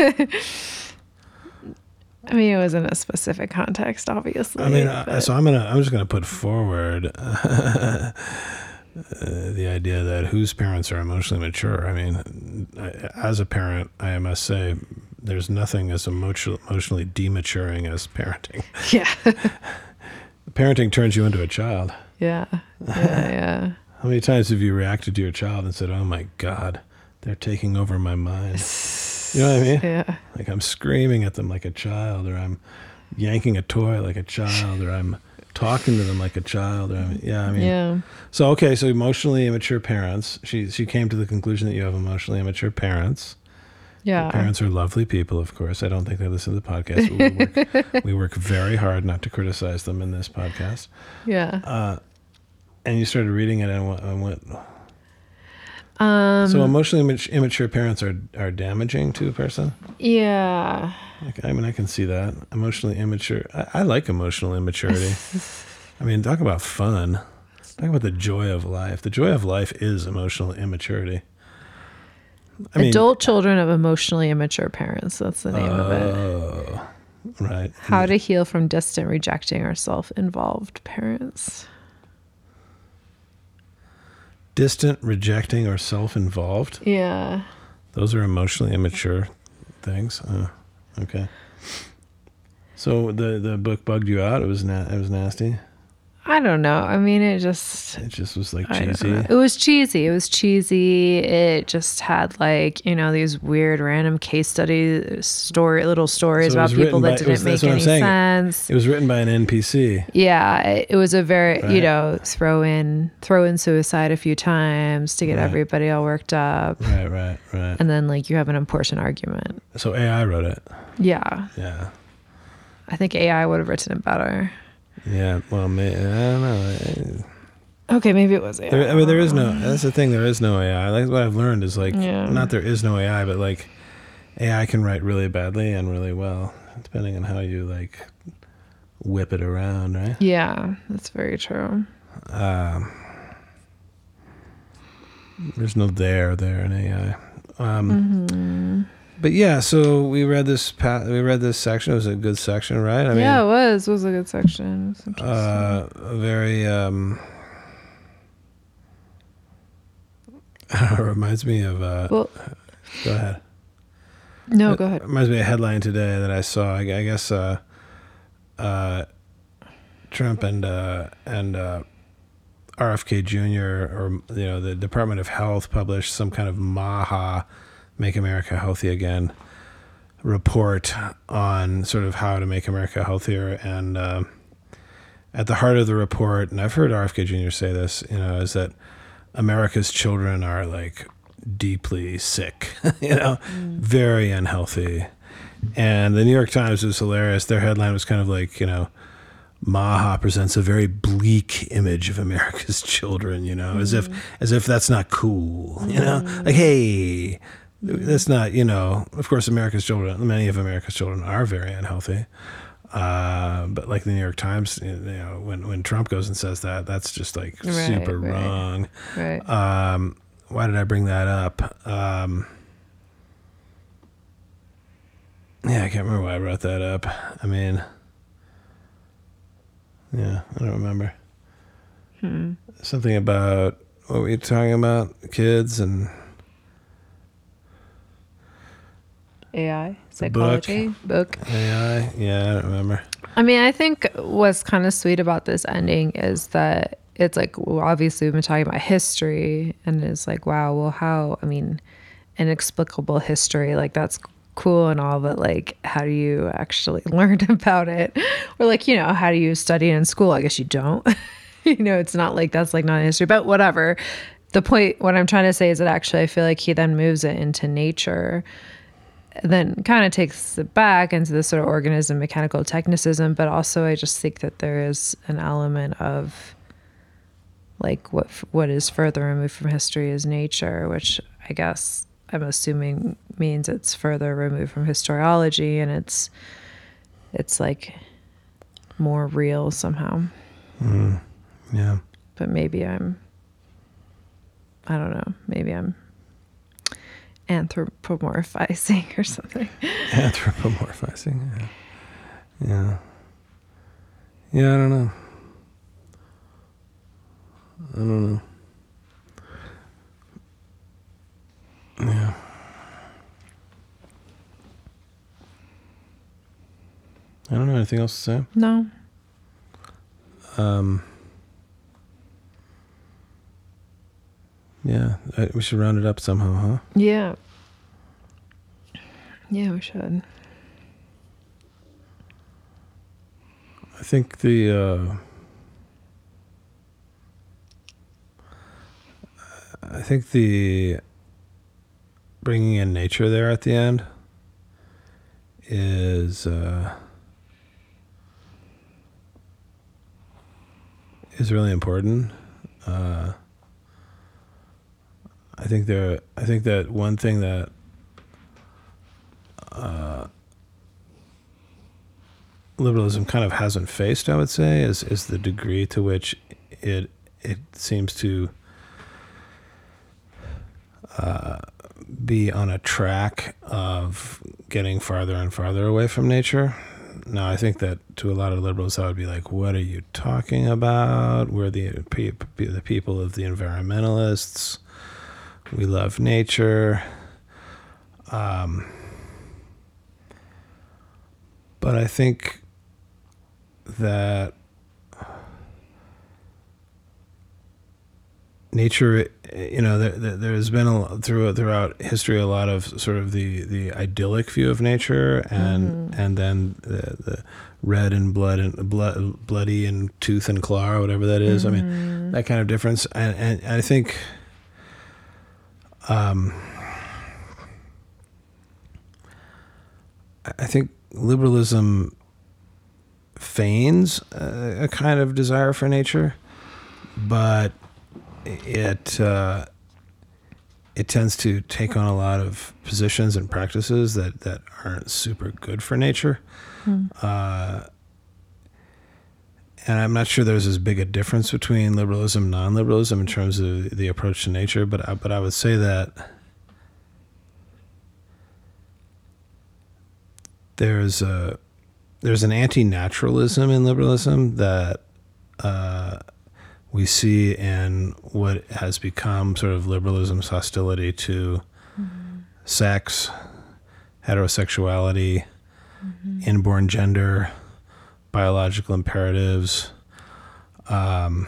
A: I mean, it was in a specific context, obviously.
C: I mean, so I'm just gonna put forward the idea that whose parents are emotionally mature. I mean, as a parent, I must say, there's nothing as emotionally dematuring as parenting.
A: Yeah.
C: Parenting turns you into a child.
A: Yeah.
C: How many times have you reacted to your child and said, "Oh my God, they're taking over my mind"? You know what I mean?
A: Yeah.
C: Like I'm screaming at them like a child, or I'm yanking a toy like a child, or I'm talking to them like a child. Or
A: Yeah.
C: So okay, so emotionally immature parents. She came to the conclusion that you have emotionally immature parents.
A: Yeah.
C: Your parents are lovely people, of course. I don't think they listen to the podcast. We work very hard not to criticize them in this podcast.
A: Yeah.
C: And you started reading it and went. So emotionally immature parents are damaging to a person?
A: Yeah.
C: I mean, I can see that. Emotionally immature. I like emotional immaturity. I mean, talk about fun. Talk about the joy of life. The joy of life is emotional immaturity.
A: Adult children of emotionally immature parents. That's the name of it.
C: Right.
A: How to heal from distant, rejecting, or self-involved parents.
C: Distant, rejecting, or self-involved?
A: Yeah.
C: Those are emotionally immature things. Okay. So the book bugged you out? It was nasty?
A: I don't know. I mean, it just
C: was like
A: I don't
C: cheesy.
A: know. It was cheesy. It just had like, these weird random case little stories
C: So it
A: about
C: was
A: people
C: written
A: that
C: by-
A: didn't
C: that's
A: make
C: what I'm
A: any
C: saying.
A: sense.
C: It was written by an NPC.
A: Yeah, it was a very,
C: Right.
A: throw in suicide a few times to get
C: Right.
A: everybody all worked up.
C: Right.
A: And then like you have an important argument.
C: So AI wrote it.
A: Yeah.
C: Yeah.
A: I think AI would have written it better.
C: Yeah. Well, I don't know.
A: Okay, maybe it was AI.
C: There is no. That's the thing. There is no AI. Like what I've learned is like,
A: Yeah.
C: not there is no AI, but like AI can write really badly and really well, depending on how you like whip it around, right?
A: Yeah, that's very true.
C: There's no there in AI. But yeah, so we read this section. It was a good section, right? I
A: Yeah, it
C: mean,
A: was. It was a good section. It was interesting.
C: very. It reminds me of.
A: Well,
C: Go ahead.
A: no, go ahead.
C: It reminds me of a headline today that I saw. I guess Trump and RFK Jr. or the Department of Health published some kind of MAHA, Make America Healthy Again, report on sort of how to make America healthier. And at the heart of the report, and I've heard RFK Jr. say this, is that America's children are like deeply sick, very unhealthy. And the New York Times was hilarious. Their headline was kind of like, Maha presents a very bleak image of America's children, as if that's not cool, like, hey, that's not, of course, many of America's children are very unhealthy. But like the New York Times, when Trump goes and says that, that's just like super wrong.
A: Right.
C: Why did I bring that up? Yeah, I can't remember why I brought that up. I mean, yeah, I don't remember. Something about, what were you talking about? Kids and
A: AI, psychology, book.
C: AI? Yeah, I don't remember.
A: I mean, I think what's kind of sweet about this ending is that it's like, well, obviously we've been talking about history, and it's like, wow, well, how, I mean, inexplicable history, like that's cool and all, but like, how do you actually learn about it? Or like, how do you study it in school? I guess you don't. It's not like that's like not history, but whatever. The point, what I'm trying to say is that actually I feel like he then moves it into nature, then kind of takes it back into this sort of organism mechanical technicism, but also I just think that there is an element of like what is further removed from history is nature, which I guess I'm assuming means it's further removed from historiology, and it's like more real somehow.
C: Yeah.
A: But maybe I don't know, maybe I'm anthropomorphizing or something.
C: Anthropomorphizing. Yeah. I don't know. Yeah. I don't know anything else to say.
A: No.
C: Yeah, we should round it up somehow, huh?
A: Yeah. Yeah, we should.
C: I think the bringing in nature there at the end is really important. I think that one thing that liberalism kind of hasn't faced, I would say, is the degree to which it seems to be on a track of getting farther and farther away from nature. Now, I think that to a lot of liberals, that would be like, what are you talking about? We're the people of the environmentalists. We love nature. But I think that nature, there's been throughout history a lot of sort of the idyllic view of nature, and then the red and bloody and tooth and claw, or whatever that is. I mean, that kind of difference, and I think. I think liberalism feigns a kind of desire for nature, but it tends to take on a lot of positions and practices that aren't super good for nature. And I'm not sure there's as big a difference between liberalism and non-liberalism in terms of the approach to nature, but I would say that there's an anti-naturalism in liberalism that we see in what has become sort of liberalism's hostility to sex, heterosexuality, inborn gender, biological imperatives, the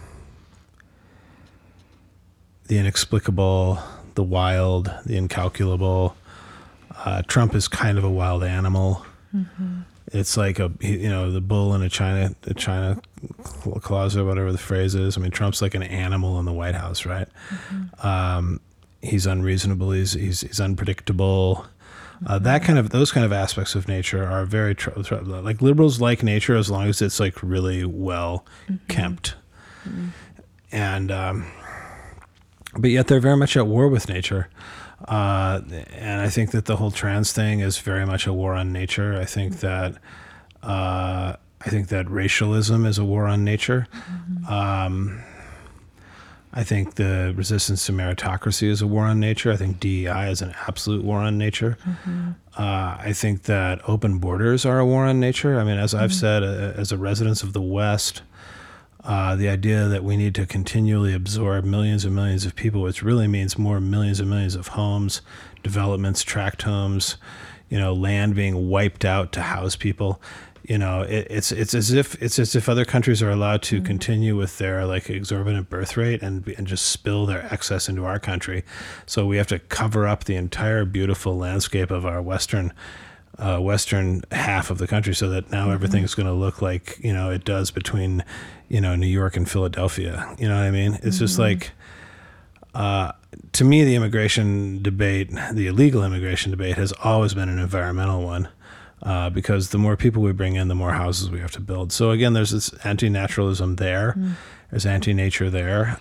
C: inexplicable, the wild, the incalculable. Trump is kind of a wild animal. It's like the bull in a china closet, whatever the phrase is. I mean, Trump's like an animal in the White House, right? He's unreasonable. He's unpredictable. Those kind of aspects of nature are very like liberals like nature as long as it's like really well kept, and but yet they're very much at war with nature. And I think that the whole trans thing is very much a war on nature. I think that racialism is a war on nature. I think the resistance to meritocracy is a war on nature. I think DEI is an absolute war on nature. I think that open borders are a war on nature. I mean, as I've said, as a resident of the West, the idea that we need to continually absorb millions and millions of people, which really means more millions and millions of homes, developments, tract homes, land being wiped out to house people. It's as if other countries are allowed to continue with their like exorbitant birth rate and just spill their excess into our country. So we have to cover up the entire beautiful landscape of our western half of the country, so that now everything's going to look like it does between New York and Philadelphia. You know what I mean? It's just like to me, the immigration debate, the illegal immigration debate, has always been an environmental one. Because the more people we bring in, the more houses we have to build. So again, there's this anti-naturalism there. There's anti-nature there.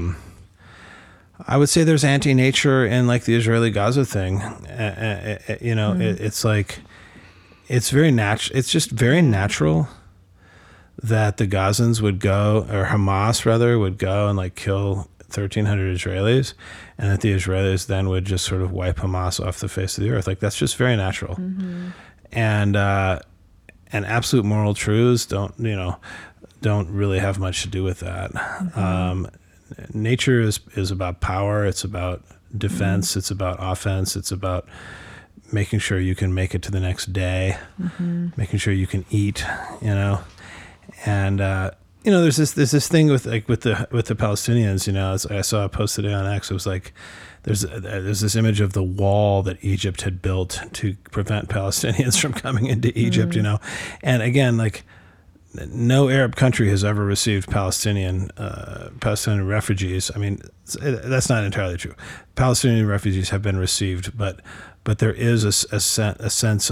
C: I would say there's anti-nature in like the Israeli-Gaza thing. It's like, it's very natural. It's just very natural that the Gazans would go, or Hamas rather, would go and like kill 1,300 Israelis, and that the Israelis then would just sort of wipe Hamas off the face of the earth. Like, that's just very natural. And absolute moral truths don't really have much to do with that. Nature is about power. It's about defense. It's about offense. It's about making sure you can make it to the next day, making sure you can eat, and there's this thing with the Palestinians. I saw a post today on X. It was like there's this image of the wall that Egypt had built to prevent Palestinians from coming into Egypt. And again, like, no Arab country has ever received Palestinian refugees. I mean, that's not entirely true. Palestinian refugees have been received, but there is a sense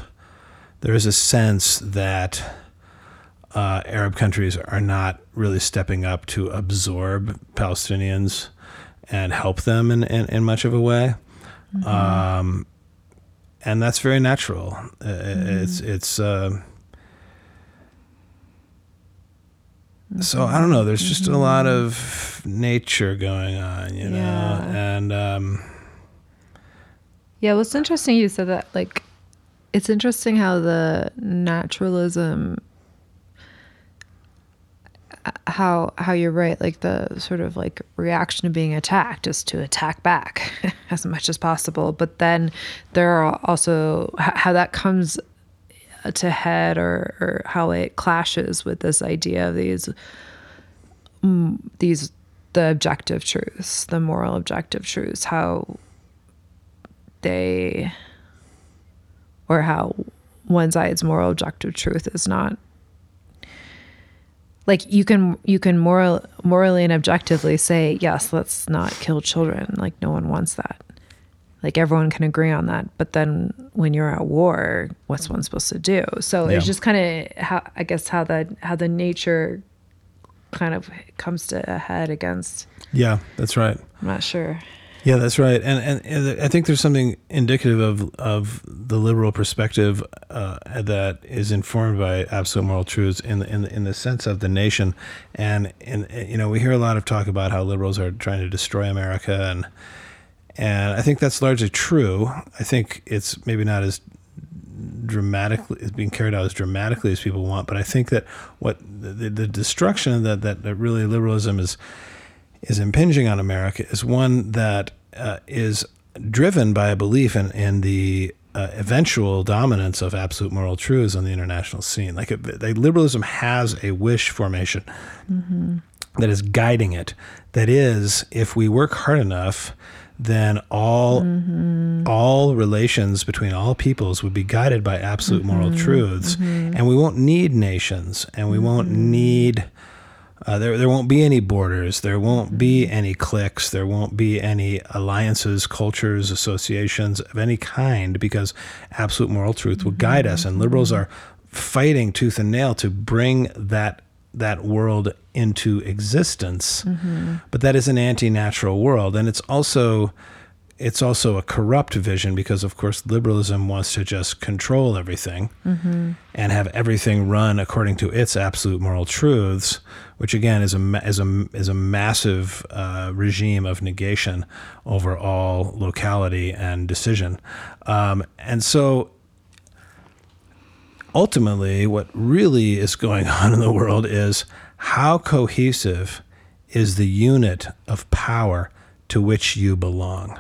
C: that Arab countries are not really stepping up to absorb Palestinians and help them in much of a way. And that's very natural. So I don't know. There's just a lot of nature going on, and
A: well, it's interesting you said that. Like, it's interesting how the naturalism, how you're right. Like, the sort of like reaction to being attacked is to attack back as much as possible. But then there are also how that comes to head, or how it clashes with this idea of the objective truths, the moral objective truths, how one side's moral objective truth is not like, you can morally and objectively say, yes, let's not kill children. Like, no one wants that. Like, everyone can agree on that. But then when you're at war, what's one supposed to do? So it's just kind of how the nature kind of comes to a head against.
C: Yeah, that's right.
A: I'm not sure.
C: Yeah, that's right. And I think there's something indicative of the liberal perspective that is informed by absolute moral truths in the sense of the nation. And we hear a lot of talk about how liberals are trying to destroy America, and I think that's largely true. I think it's maybe not as dramatically, it's being carried out as dramatically as people want, but I think that what the destruction that really liberalism is impinging on America is one that is driven by a belief in the eventual dominance of absolute moral truths on the international scene. Like, liberalism has a wish formation that is guiding it. That is, if we work hard enough, then all relations between all peoples would be guided by absolute moral truths, and we won't need nations, and we won't need there won't be any borders, there won't be any cliques, there won't be any alliances, cultures, associations of any kind, because absolute moral truth will guide us. And liberals are fighting tooth and nail to bring that world into existence. But that is an anti-natural world, and it's also a corrupt vision, because of course liberalism wants to just control everything and have everything run according to its absolute moral truths, which again is a massive regime of negation over all locality and decision. And so ultimately, what really is going on in the world is, how cohesive is the unit of power to which you belong?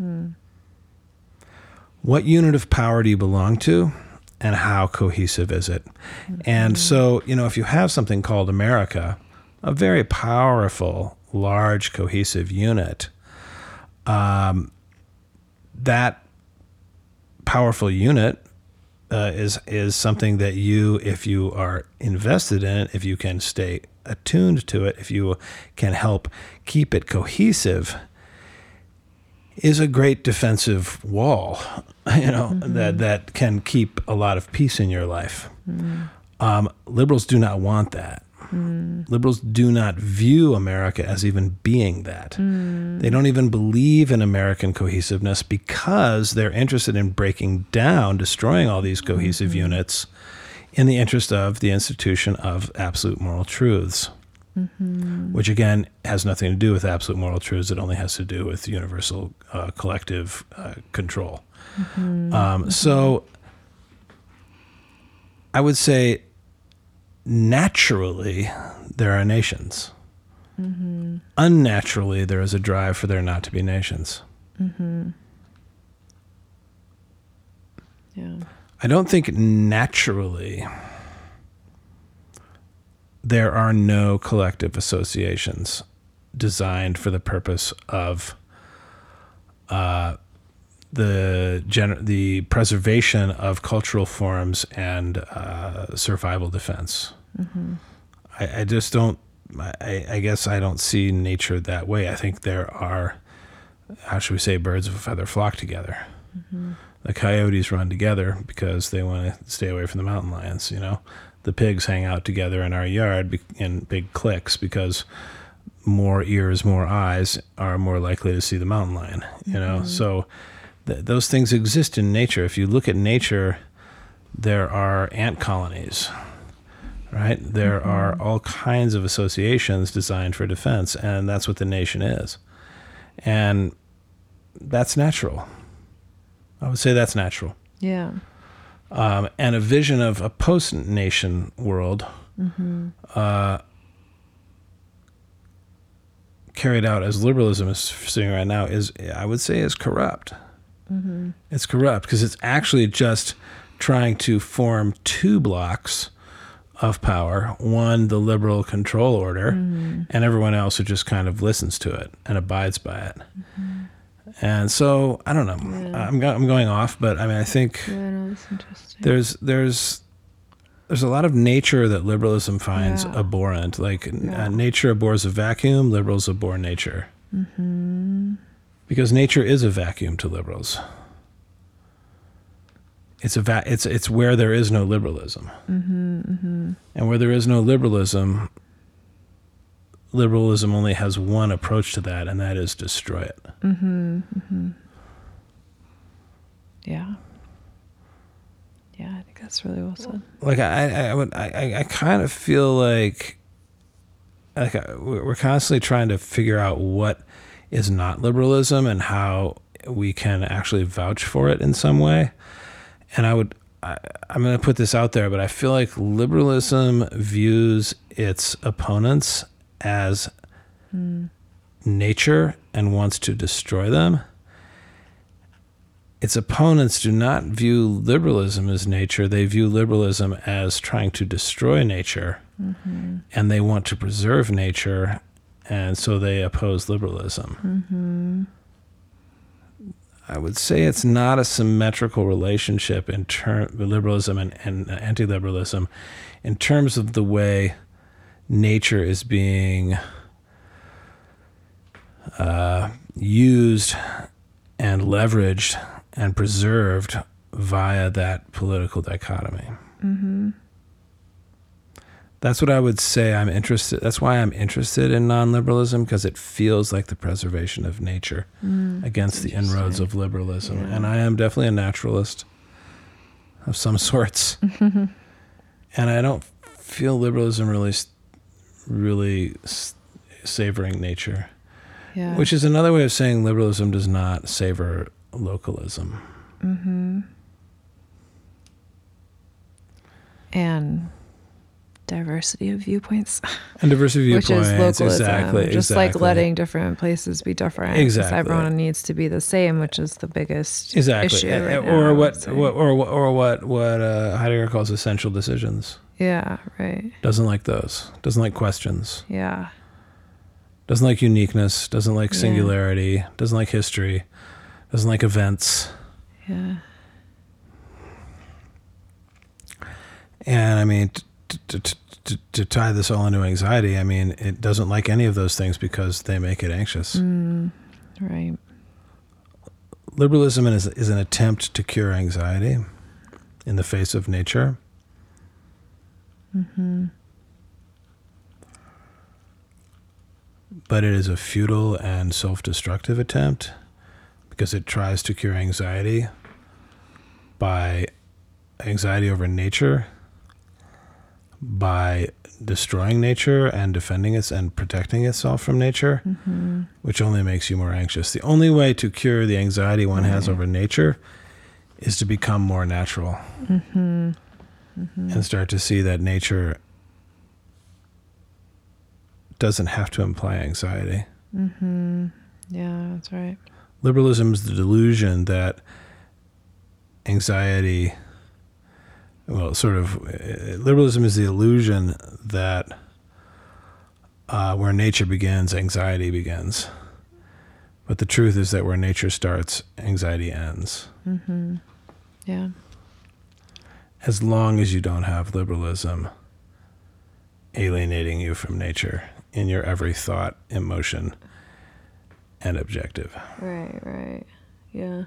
C: What unit of power do you belong to, and how cohesive is it? And so, if you have something called America, a very powerful, large, cohesive unit, that powerful unit is something that you, if you are invested in it, if you can stay attuned to it, if you can help keep it cohesive, is a great defensive wall, that can keep a lot of peace in your life. Liberals do not want that. Liberals do not view America as even being that. They don't even believe in American cohesiveness, because they're interested in breaking down, destroying all these cohesive units in the interest of the institution of absolute moral truths, which again has nothing to do with absolute moral truths. It only has to do with universal collective control. So I would say, naturally, there are nations. Unnaturally, there is a drive for there not to be nations.
A: Yeah.
C: I don't think naturally there are no collective associations designed for the purpose of the preservation of cultural forms and survival defense. I just don't. I guess I don't see nature that way. I think there are, how should we say, birds of a feather flock together. The coyotes run together because they want to stay away from the mountain lions. The pigs hang out together in our yard in big cliques because more ears, more eyes are more likely to see the mountain lion. So those things exist in nature. If you look at nature, there are ant colonies, right? There are all kinds of associations designed for defense, and that's what the nation is. And that's natural. I would say that's natural.
A: Yeah.
C: And a vision of a post-nation world carried out as liberalism is seeing right now I would say, is corrupt. It's corrupt because it's actually just trying to form two blocks of power. One, the liberal control order, and everyone else who just kind of listens to it and abides by it. And so, I don't know. Yeah. I'm going off, but I mean, I think
A: that's interesting.
C: There's a lot of nature that liberalism finds abhorrent. Like nature abhors a vacuum, liberals abhor nature. Because nature is a vacuum to liberals. It's where there is no liberalism. And where there is no liberalism only has one approach to that, and that is destroy it.
A: Yeah. Yeah, I think that's really well said.
C: Like I kind of feel like we're constantly trying to figure out what is not liberalism and how we can actually vouch for it in some way. And I'm going to put this out there, but I feel like liberalism views its opponents as nature and wants to destroy them. Its opponents do not view liberalism as nature. They view liberalism as trying to destroy nature, and they want to preserve nature, and so they oppose liberalism. I would say it's not a symmetrical relationship in liberalism and anti-liberalism in terms of the way nature is being used and leveraged and preserved via that political dichotomy. That's what I would say I'm interested. That's why I'm interested in non-liberalism, because it feels like the preservation of nature against the inroads of liberalism. Yeah. And I am definitely a naturalist of some sorts. And I don't feel liberalism really savoring nature.
A: Yeah.
C: Which is another way of saying liberalism does not savor localism.
A: And diversity of viewpoints.
C: And diversity of viewpoints.
A: Which is localism.
C: Exactly.
A: Just like letting different places be different.
C: Exactly.
A: Because everyone needs to be the same, which is the biggest
C: issue
A: right
C: or
A: now,
C: what Heidegger calls essential decisions.
A: Yeah, right.
C: Doesn't like those. Doesn't like questions.
A: Yeah.
C: Doesn't like uniqueness. Doesn't like singularity. Doesn't like history. Doesn't like events.
A: Yeah.
C: And I mean, to tie this all into anxiety, I mean, it doesn't like any of those things because they make it anxious.
A: Right.
C: Liberalism is an attempt to cure anxiety in the face of nature. But it is a futile and self-destructive attempt because it tries to cure anxiety by anxiety over nature, by destroying nature and defending it and protecting itself from nature, which only makes you more anxious. The only way to cure the anxiety one has over nature is to become more natural and start to see that nature doesn't have to imply anxiety.
A: Yeah, that's right.
C: Liberalism is the delusion that anxiety, liberalism is the illusion that where nature begins, anxiety begins. But the truth is that where nature starts, anxiety ends.
A: Mm-hmm. Yeah.
C: As long as you don't have liberalism alienating you from nature in your every thought, emotion, and objective.
A: Right. Yeah.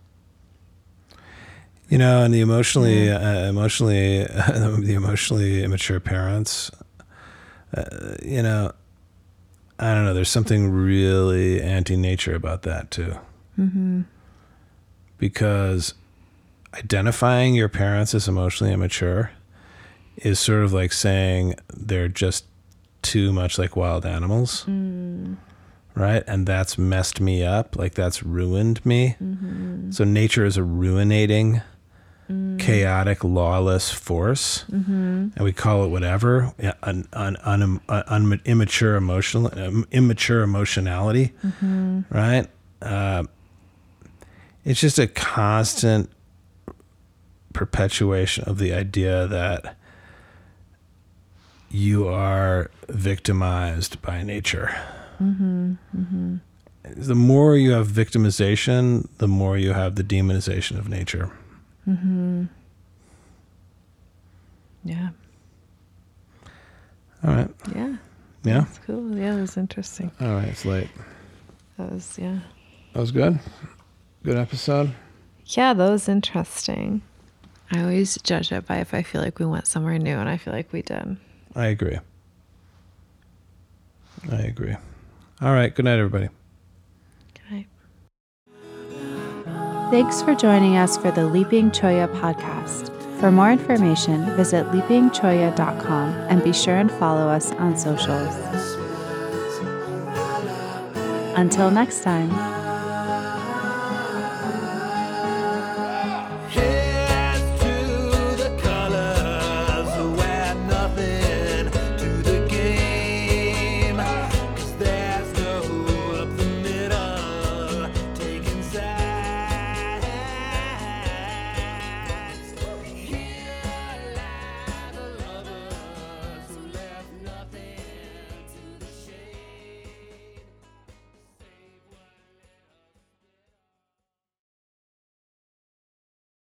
C: You know, and the emotionally immature parents, you know, I don't know, there's something really anti-nature about that too.
A: Mm-hmm.
C: Because identifying your parents as emotionally immature is sort of like saying they're just too much like wild animals. Right? And that's messed me up. Like that's ruined me.
A: Mm-hmm.
C: So nature is a ruinating, chaotic, lawless force.
A: Mm-hmm.
C: And we call it whatever, immature emotionality.
A: Mm-hmm.
C: Right? It's just a constant perpetuation of the idea that you are victimized by nature.
A: Mm-hmm. Mm-hmm.
C: The more you have victimization, the more you have the demonization of nature.
A: Mm-hmm. Yeah.
C: All right.
A: Yeah.
C: Yeah?
A: That's cool. Yeah, it was interesting.
C: All right, it's late.
A: That was, yeah.
C: That was good? Good episode?
A: Yeah, that was interesting. I always judge it by if I feel like we went somewhere new, and I feel like we did.
C: I agree. All right. Good night, everybody.
A: Good night.
D: Thanks for joining us for the Leaping Choya podcast. For more information, visit leapingchoya.com and be sure and follow us on socials. Until next time.